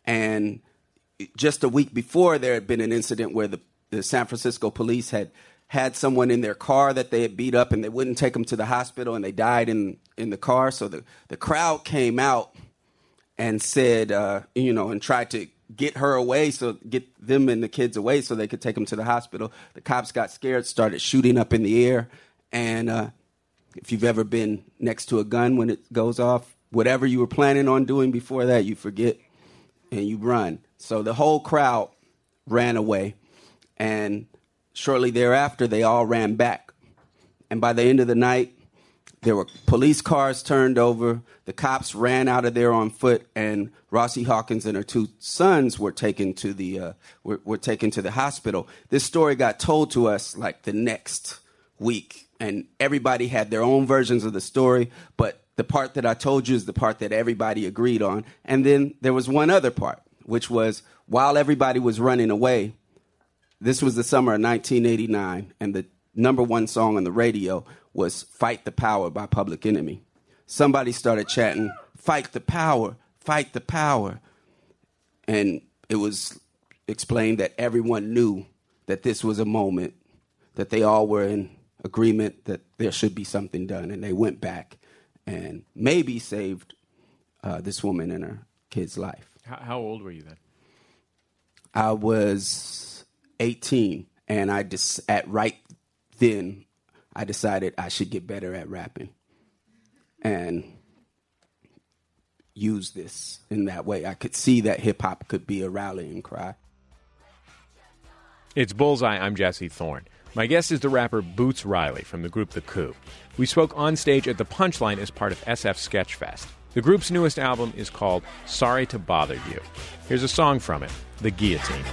And just a week before, there had been an incident where the San Francisco police had had someone in their car that they had beat up, and they wouldn't take them to the hospital, and they died in the car. So the crowd came out and said, and tried to get her away, so get them and the kids away so they could take them to the hospital. The cops got scared, started shooting up in the air. And if you've ever been next to a gun when it goes off, whatever you were planning on doing before that, you forget and you run. So the whole crowd ran away. And shortly thereafter, they all ran back. And by the end of the night, there were police cars turned over. The cops ran out of there on foot, and Rossie Hawkins and her 2 sons were taken to the hospital. This story got told to us like the next week, and everybody had their own versions of the story. But the part that I told you is the part that everybody agreed on. And then there was one other part, which was while everybody was running away. This was the summer of 1989, and the number 1 song on the radio was Fight the Power by Public Enemy. Somebody started chanting, "Fight the power, fight the power." And it was explained that everyone knew that this was a moment, that they all were in agreement that there should be something done. And they went back and maybe saved this woman and her kid's life. How old were you then? I was 18, and right then I decided I should get better at rapping and use this in that way. I could see that hip-hop could be a rallying cry. It's Bullseye. I'm Jesse Thorne. My guest is the rapper Boots Riley from the group The Coup. We spoke on stage at the Punchline as part of SF Sketchfest. The group's newest album is called Sorry to Bother You. Here's a song from it, The Guillotine.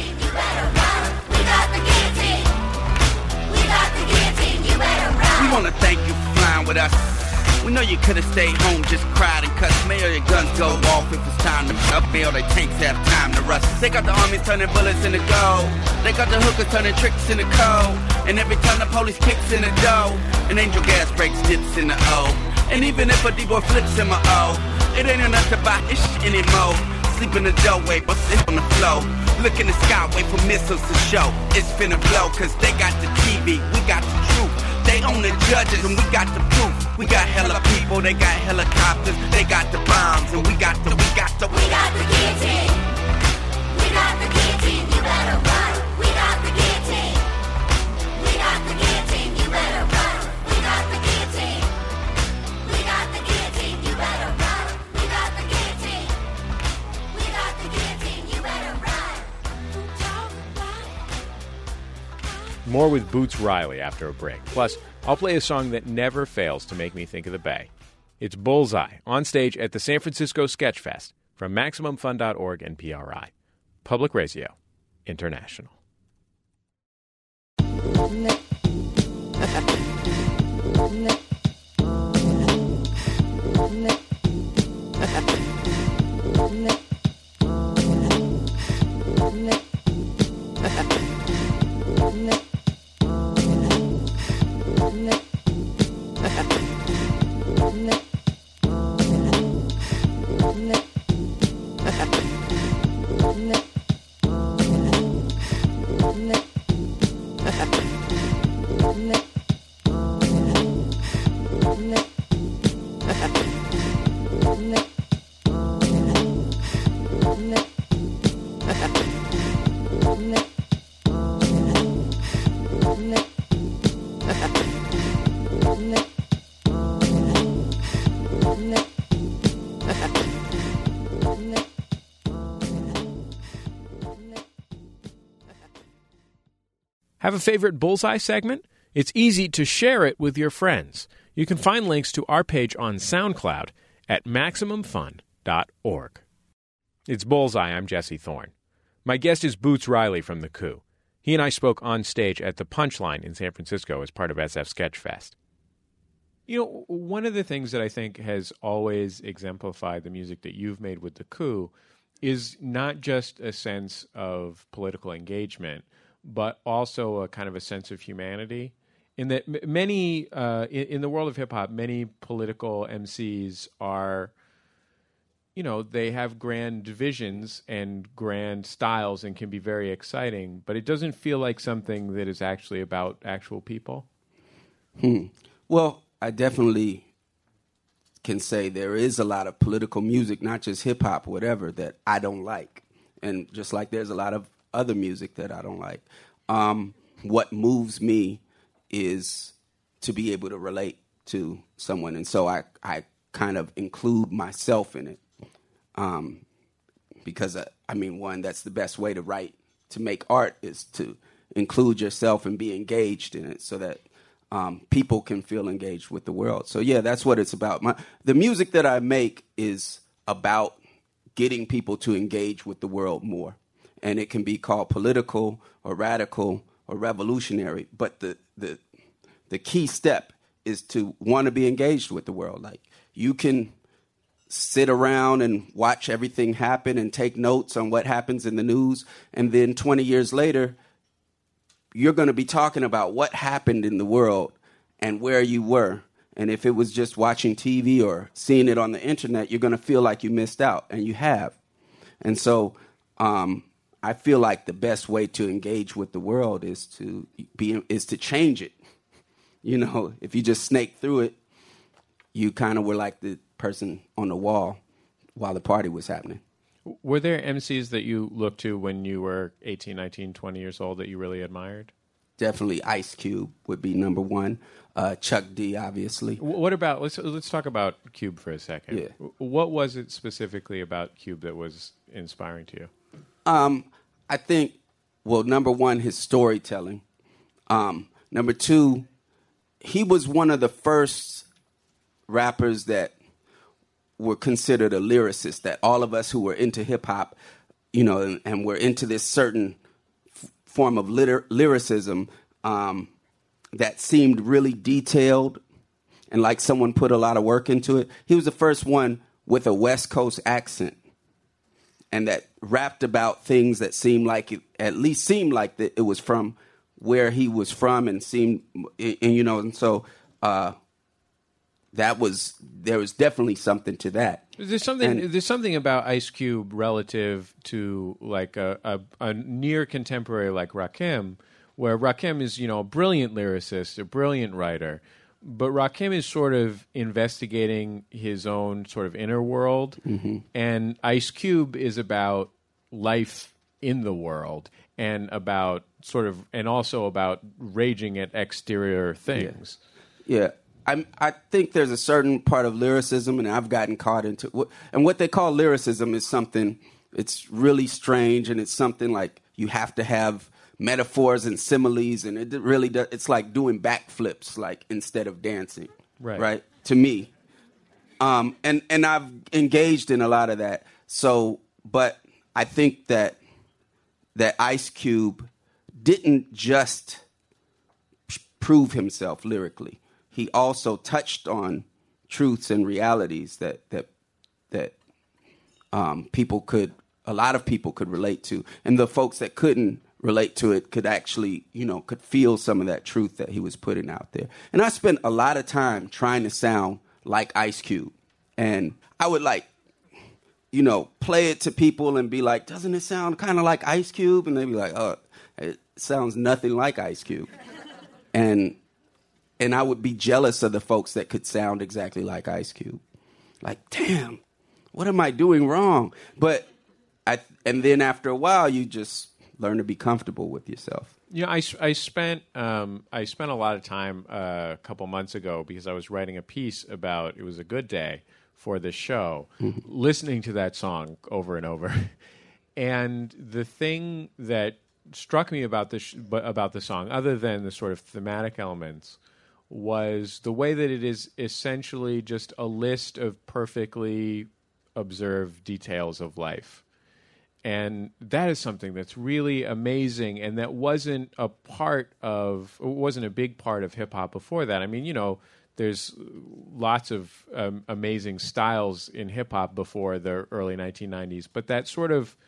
We want to thank you for flying with us. We know you could have stayed home, just cried and cussed. May all your guns go off if it's time to up. May all their tanks have time to rust. They got the armies turning bullets into gold. They got the hookers turning tricks into cold. And every time the police kicks in the dough, an angel gas breaks dips in the O. And even if a D-boy flips in my O, it ain't enough to buy this shit anymore. Sleep in the doorway, but sit on the floor. Look in the sky, wait for missiles to show. It's finna blow, cause they got the TV, we got the truth. They own the judges and we got the proof. We got hella people, they got helicopters, they got the bombs, and we got the guillotine. We got the guillotine, you better run. We got the guillotine. We got the guillotine, you better run. We got the guillotine. We got the guillotine, you better run. We got the guillotine. We got the guillotine, you better run. More with Boots Riley after a break. Plus, I'll play a song that never fails to make me think of the Bay. It's Bullseye, on stage at the San Francisco Sketchfest from MaximumFun.org and PRI. Public Radio International. Have a favorite Bullseye segment? It's easy to share it with your friends. You can find links to our page on SoundCloud at MaximumFun.org. It's Bullseye. I'm Jesse Thorne. My guest is Boots Riley from The Coup. He and I spoke on stage at the Punchline in San Francisco as part of SF Sketchfest. You know, one of the things that I think has always exemplified the music that you've made with The Coup is not just a sense of political engagement, but also a kind of a sense of humanity. In that many, in the world of hip-hop, many political MCs are, they have grand visions and grand styles and can be very exciting, but it doesn't feel like something that is actually about actual people. Well, I definitely can say there is a lot of political music, not just hip hop, whatever, that I don't like. And just like there's a lot of other music that I don't like. What moves me is to be able to relate to someone. And so I kind of include myself in it. Because, one, that's the best way to write, to make art, is to include yourself and be engaged in it so that people can feel engaged with the world. So, yeah, that's what it's about. The music that I make is about getting people to engage with the world more. And it can be called political or radical or revolutionary. But the key step is to want to be engaged with the world. Like, you can sit around and watch everything happen and take notes on what happens in the news, and then 20 years later, you're going to be talking about what happened in the world and where you were. And if it was just watching TV or seeing it on the internet, you're going to feel like you missed out, and you have. And so I feel like the best way to engage with the world is to change it. If you just snake through it, you kind of were like the person on the wall while the party was happening. Were there MCs that you looked to when you were 18, 19, 20 years old that you really admired? Definitely Ice Cube would be number one. Chuck D, obviously. What about, let's talk about Cube for a second. Yeah. What was it specifically about Cube that was inspiring to you? I think, number one, his storytelling. Number two, he was one of the first rappers that were considered a lyricist, that all of us who were into hip-hop, and were into this certain form of lyricism that seemed really detailed and like someone put a lot of work into it. He was the first one with a West Coast accent and that rapped about things that at least seemed like it was from where he was from, and there was definitely something to that. There's something about Ice Cube relative to like a near contemporary like Rakim, where Rakim is a brilliant lyricist, a brilliant writer, but Rakim is sort of investigating his own sort of inner world, and Ice Cube is about life in the world and also about raging at exterior things. Yeah. I think there's a certain part of lyricism, and I've gotten caught into and what they call lyricism is something, it's really strange, and it's something like you have to have metaphors and similes, and it really does, it's like doing backflips like instead of dancing, right? To me, and I've engaged in a lot of that. So, but I think that Ice Cube didn't just prove himself lyrically. He also touched on truths and realities that a lot of people could relate to, and the folks that couldn't relate to it could actually, could feel some of that truth that he was putting out there. And I spent a lot of time trying to sound like Ice Cube, and I would play it to people and be like, "Doesn't it sound kind of like Ice Cube?" And they'd be like, "Oh, it sounds nothing like Ice Cube," And I would be jealous of the folks that could sound exactly like Ice Cube. Like, damn, what am I doing wrong? And then after a while, you just learn to be comfortable with yourself. I spent a lot of time a couple months ago, because I was writing a piece about It Was a Good Day for this show, listening to that song over and over. And the thing that struck me about the song, other than the sort of thematic elements, was the way that it is essentially just a list of perfectly observed details of life. And that is something that's really amazing, and that wasn't a big part of hip-hop before that. I mean, there's lots of amazing styles in hip-hop before the early 1990s, but that sort of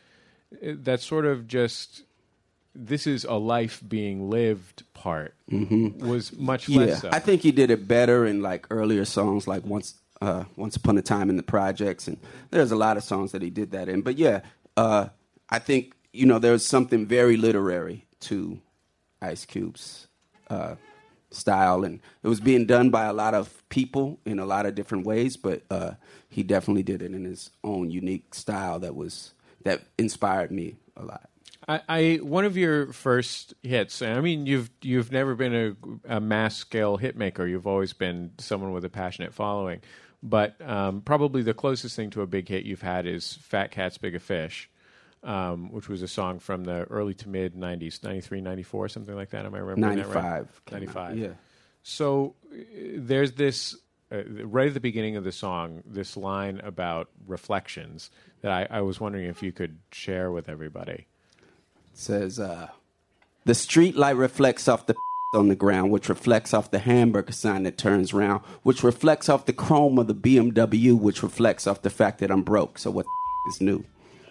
just, this is a life being lived part was much less so. I think he did it better in like earlier songs, like Once Once Upon a Time in the Projects, and there's a lot of songs that he did that in. But yeah, I think, there's something very literary to Ice Cube's style, and it was being done by a lot of people in a lot of different ways, but he definitely did it in his own unique style that inspired me a lot. One of your first hits. I mean, you've never been a mass scale hit maker. You've always been someone with a passionate following. But probably the closest thing to a big hit you've had is "Fat Cat's Bigger Fish," which was a song from the early to mid '90s, '93, '94, something like that. Am I remembering that right? 95. Yeah. So there's this right at the beginning of the song, this line about reflections that I was wondering if you could share with everybody. Says, the street light reflects off the on the ground, which reflects off the hamburger sign that turns round, which reflects off the chrome of the BMW, which reflects off the fact that I'm broke. So what is new?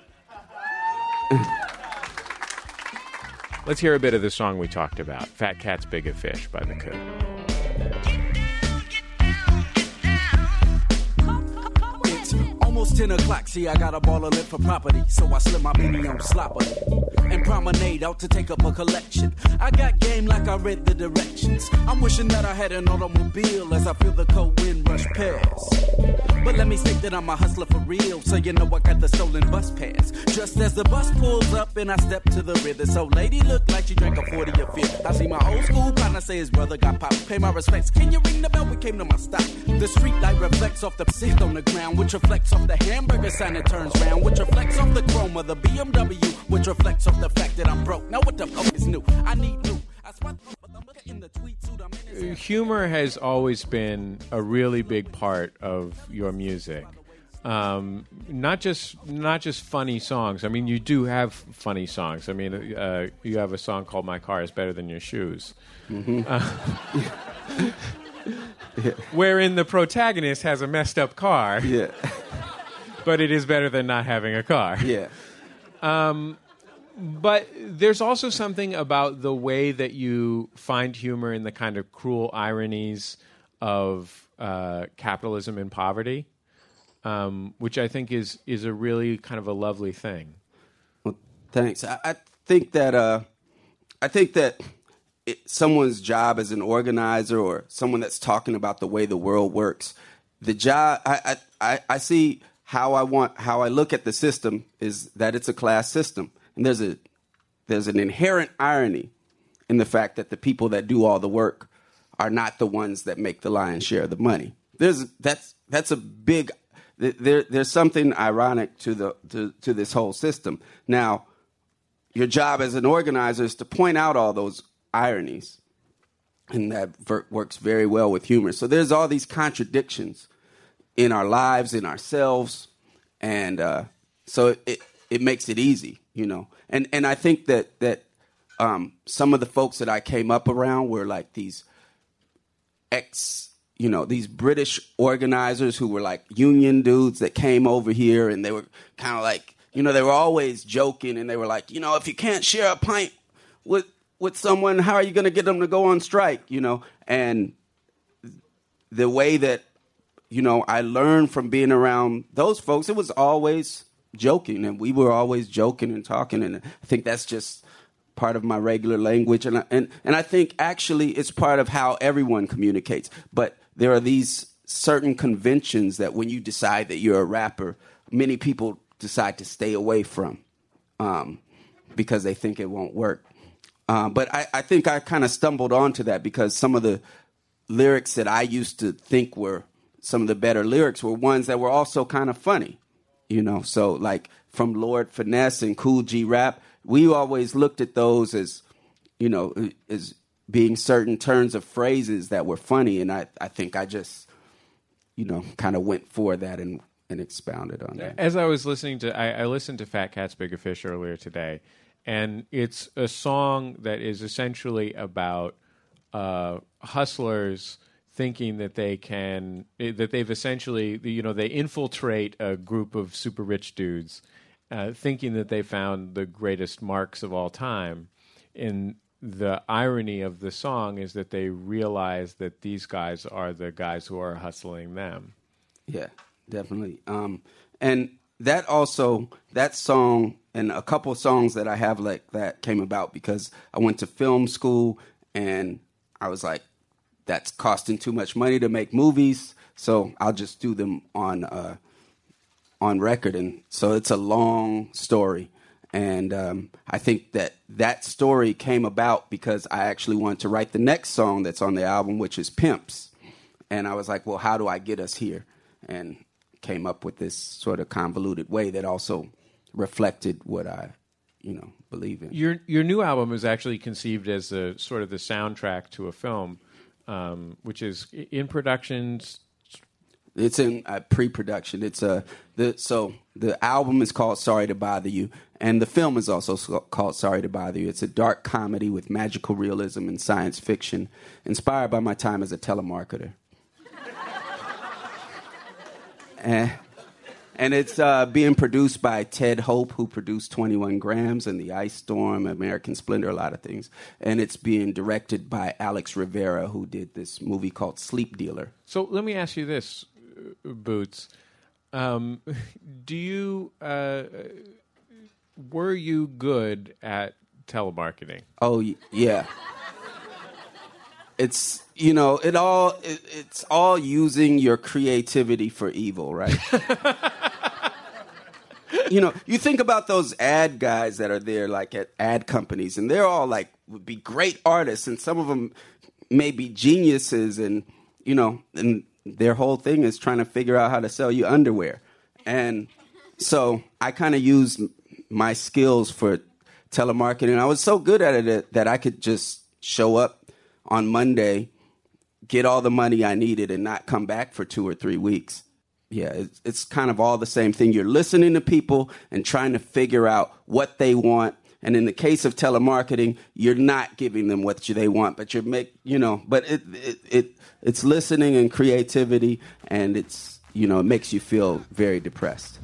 Let's hear a bit of the song we talked about, Fat Cat's Bigger Fish by The Coup. Almost 10 o'clock, see I got a ball of lit for property, so I slip my beanie on sloppily and promenade out to take up a collection. I got game like I read the directions. I'm wishing that I had an automobile as I feel the cold wind rush past. But let me state that I'm a hustler for real, so you know I got the stolen bus pass. Just as the bus pulls up and I step to the rear, this old lady looked like she drank a 40 of beer. I see my old school partner say his brother got popped. Pay my respects, can you ring the bell? We came to my stop. The street light reflects off the sit on the ground, which reflects off the hamburger sign that turns round, which reflects off the chrome of the BMW, which reflects off the fact that I'm broke. Now what the fuck is new? I need new. Humor has always been a really big part of your music. Not just funny songs. I mean, you do have funny songs. I mean, you have a song called "My Car Is Better Than Your Shoes," wherein the protagonist has a messed up car. Yeah. But it is better than not having a car. Yeah. But there's also something about the way that you find humor in the kind of cruel ironies of capitalism and poverty, which I think is a really kind of a lovely thing. Well, thanks. I think that someone's job as an organizer or someone that's talking about the way the world works, the job I see. How I look at the system is that it's a class system, and there's an inherent irony in the fact that the people that do all the work are not the ones that make the lion's share of the money. That's a big. There's something ironic to this whole system. Now, your job as an organizer is to point out all those ironies, and that works very well with humor. So there's all these contradictions in our lives, in ourselves, and so it makes it easy, And I think that some of the folks that I came up around were like these these British organizers who were like union dudes that came over here, and they were kind of like, they were always joking, and they were like, if you can't share a pint with someone, how are you going to get them to go on strike, And the way that I learned from being around those folks, it was always joking, and we were always joking and talking, and I think that's just part of my regular language, and I think actually it's part of how everyone communicates. But there are these certain conventions that when you decide that you're a rapper, many people decide to stay away from because they think it won't work. But I think I kind of stumbled onto that because some of the lyrics that I used to think were some of the better lyrics were ones that were also kind of funny, So like from Lord Finesse and Cool G Rap, we always looked at those as, as being certain turns of phrases that were funny. And I think I just, kind of went for that and expounded on that. As I was listening to, I listened to Fat Cat's Bigger Fish earlier today, and it's a song that is essentially about hustlers thinking that they've essentially, they infiltrate a group of super rich dudes, thinking that they found the greatest marks of all time. And the irony of the song is that they realize that these guys are the guys who are hustling them. Yeah, definitely. And that song and a couple of songs that I have like that came about because I went to film school and I was like, that's costing too much money to make movies, so I'll just do them on record. And so it's a long story. And I think that story came about because I actually wanted to write the next song that's on the album, which is Pimps. And I was like, well, how do I get us here? And came up with this sort of convoluted way that also reflected what I, believe in. Your new album is actually conceived as a sort of the soundtrack to a film, which is in production. It's in pre-production. The album is called Sorry to Bother You, and the film is also called Sorry to Bother You. It's a dark comedy with magical realism and science fiction, inspired by my time as a telemarketer. And it's being produced by Ted Hope, who produced 21 Grams and The Ice Storm, American Splendor, a lot of things. And it's being directed by Alex Rivera, who did this movie called Sleep Dealer. So let me ask you this, Boots. Do you were you good at telemarketing? Oh yeah. It's it's all using your creativity for evil, right? You think about those ad guys that are there, like at ad companies, and they're all like would be great artists, and some of them may be geniuses, and and their whole thing is trying to figure out how to sell you underwear. And so I kind of used my skills for telemarketing. I was so good at it that I could just show up on Monday, get all the money I needed, and not come back for 2 or 3 weeks. Yeah, it's kind of all the same thing. You're listening to people and trying to figure out what they want. And in the case of telemarketing, you're not giving them what they want, but but it's listening and creativity, and it's it makes you feel very depressed.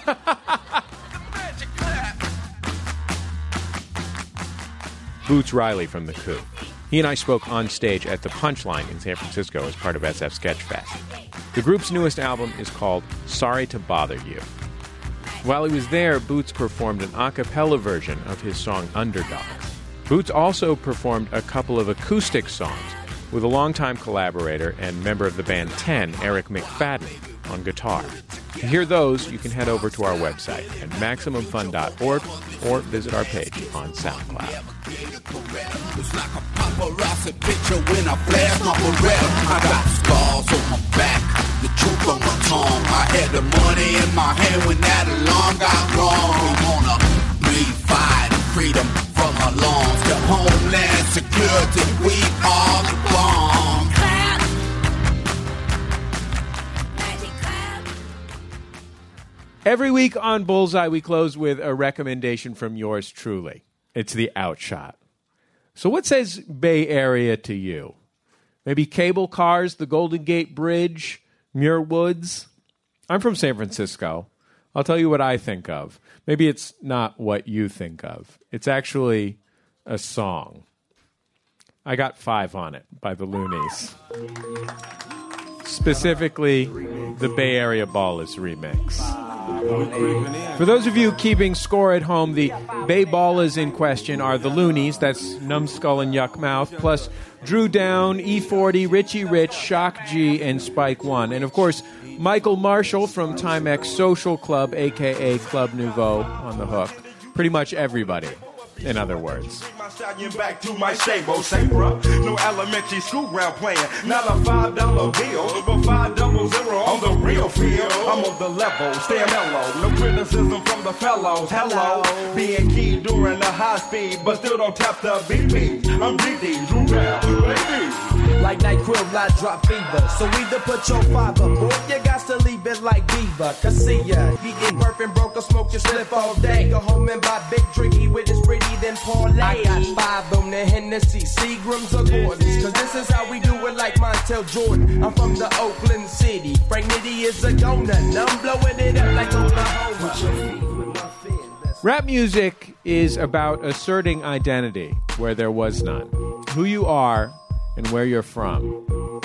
Boots Riley from The Coup. He and I spoke on stage at the Punchline in San Francisco as part of SF Sketchfest. The group's newest album is called Sorry to Bother You. While he was there, Boots performed an a cappella version of his song Underdog. Boots also performed a couple of acoustic songs with a longtime collaborator and member of the band 10, Eric McFadden, on guitar. To hear those, you can head over to our website at MaximumFun.org or visit our page on SoundCloud. It's like a paparazzi picture when I flash my Beretta. I got scars on my back, the truth on my tongue. I had the money in my hand when that alarm got wrong. We wanna breathe fire and freedom from our lungs. The homeland security, we are the bomb. Every week on Bullseye, we close with a recommendation from yours truly. It's the Outshot. So what says Bay Area to you? Maybe cable cars, the Golden Gate Bridge, Muir Woods? I'm from San Francisco. I'll tell you what I think of. Maybe it's not what you think of. It's actually a song. I Got 5 on it by the Loonies. Specifically, the Bay Area Ballers remix. For those of you keeping score at home, the Bay Ballers in question are the Loonies, that's Numbskull and Yuck Mouth, plus Drew Down, E40, Richie Rich, Shock G, and Spike One. And of course, Michael Marshall from Timex Social Club, a.k.a. Club Nouveau, on the hook. Pretty much everybody, in other words. Back to my stable, say bruh, no elementary school ground playing, not a $5 bill, but 500 on the real field. I'm on the level, stay mellow, no criticism from the fellows. Hello, being key during the high speed, but still don't tap the BP. I'm DD, Drew Down, baby. Like NyQuil, I drop fever. So either put your fiber, boy, you got to leave it like Beaver. Cause see ya, he get burping, broke or smoke your slip all day. Go home and buy big drinky with his pretty, then parlay. I got 5 on the Hennessy, Seagrams or Gordons. Cause this is how we do it like Montel Jordan. I'm from the Oakland City. Frank Nitty is a goner. I'm blowing it up like Oklahoma. Rap music is about asserting identity where there was none. Who you are and where you're from.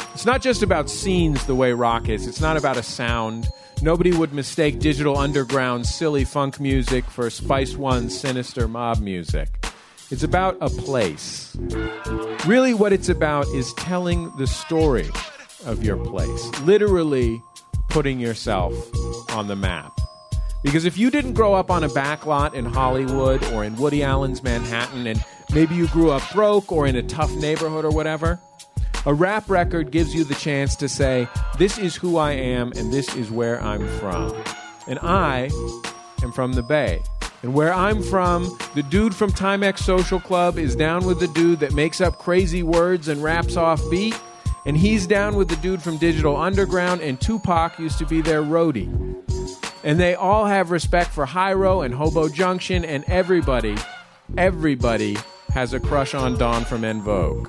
It's not just about scenes the way rock is. It's not about a sound. Nobody would mistake Digital Underground's silly funk music for Spice One's sinister mob music. It's about a place. Really what it's about is telling the story of your place. Literally putting yourself on the map. Because if you didn't grow up on a backlot in Hollywood or in Woody Allen's Manhattan, and maybe you grew up broke or in a tough neighborhood or whatever, a rap record gives you the chance to say, this is who I am and this is where I'm from. And I am from the Bay. And where I'm from, the dude from Timex Social Club is down with the dude that makes up crazy words and raps off beat. And he's down with the dude from Digital Underground, and Tupac used to be their roadie. And they all have respect for Hyro and Hobo Junction, and everybody has a crush on Dawn from En Vogue.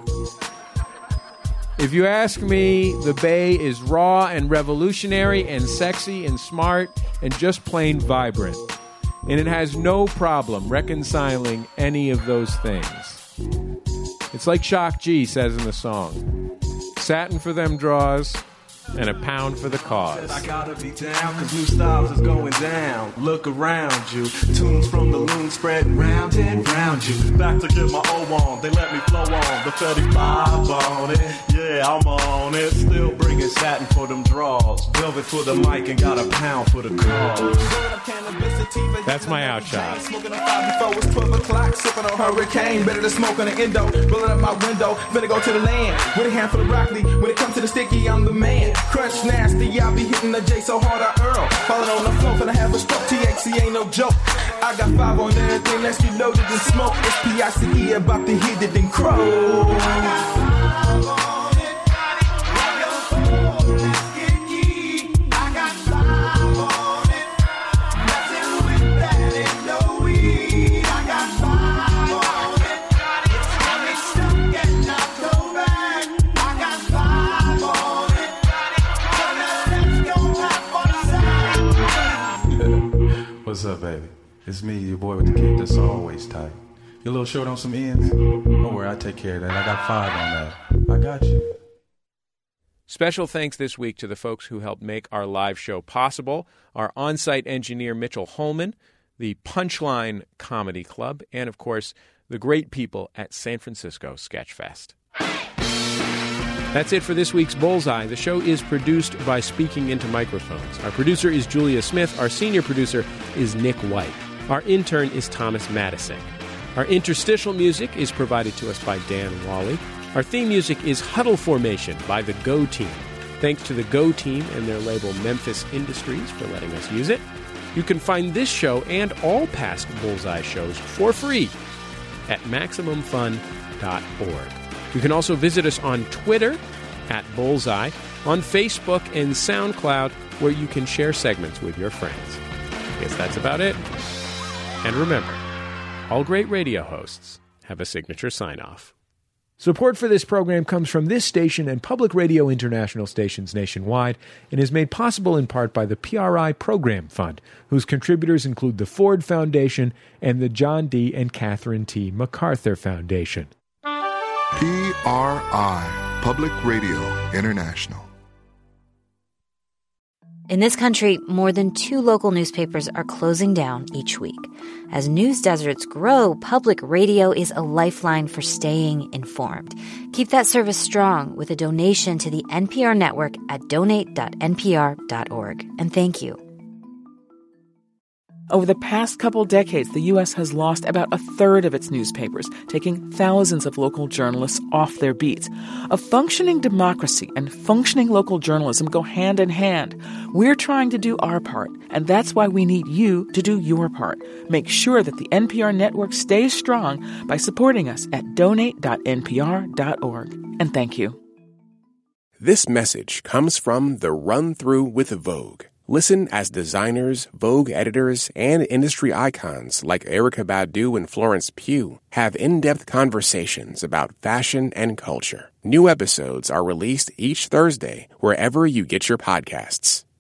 If you ask me, the Bay is raw and revolutionary and sexy and smart and just plain vibrant. And it has no problem reconciling any of those things. It's like Shock G says in the song, satin for them draws and a pound for the cause. I gotta be down, cause new styles is going down. Look around you, tunes from the loon spreading round and round you. Back to get my O on, they let me flow on. The 35 on it, yeah, I'm on it. Still bringing satin for them draws. Velvet for the mic and got a pound for the cause. That's my outshot. Smoking on 5 before it's 12 o'clock, sipping on hurricane. Better than smoke on the endo, rolling up my window. Better go to the land, with a handful of broccoli. When it comes to the sticky, I'm the man. Crunch nasty, I be hitting the J so hard I earl. Falling on the floor, finna have a stroke. THC ain't no joke. I got 5 on everything, let's get loaded and smoke. It's PICE, about to hit it and crow. What's up, baby? It's me, your boy with the kick that's always tight. You a little short on some ends? Don't worry, I take care of that. I got 5 on that. I got you. Special thanks this week to the folks who helped make our live show possible, our on-site engineer Mitchell Holman, the Punchline Comedy Club, and, of course, the great people at San Francisco Sketchfest. That's it for this week's Bullseye. The show is produced by Speaking Into Microphones. Our producer is Julia Smith. Our senior producer is Nick White. Our intern is Thomas Madison. Our interstitial music is provided to us by Dan Wally. Our theme music is Huddle Formation by the Go Team. Thanks to the Go Team and their label Memphis Industries for letting us use it. You can find this show and all past Bullseye shows for free at MaximumFun.org. You can also visit us on Twitter at Bullseye, on Facebook and SoundCloud, where you can share segments with your friends. I guess that's about it. And remember, all great radio hosts have a signature sign-off. Support for this program comes from this station and Public Radio International stations nationwide and is made possible in part by the PRI Program Fund, whose contributors include the Ford Foundation and the John D. and Catherine T. MacArthur Foundation. PRI, Public Radio International. In this country, more than 2 local newspapers are closing down each week. As news deserts grow, public radio is a lifeline for staying informed. Keep that service strong with a donation to the NPR network at donate.npr.org. And thank you. Over the past couple decades, the U.S. has lost about a third of its newspapers, taking thousands of local journalists off their beats. A functioning democracy and functioning local journalism go hand in hand. We're trying to do our part, and that's why we need you to do your part. Make sure that the NPR network stays strong by supporting us at donate.npr.org. And thank you. This message comes from The Run Through with Vogue. Listen as designers, Vogue editors, and industry icons like Erykah Badu and Florence Pugh have in-depth conversations about fashion and culture. New episodes are released each Thursday wherever you get your podcasts.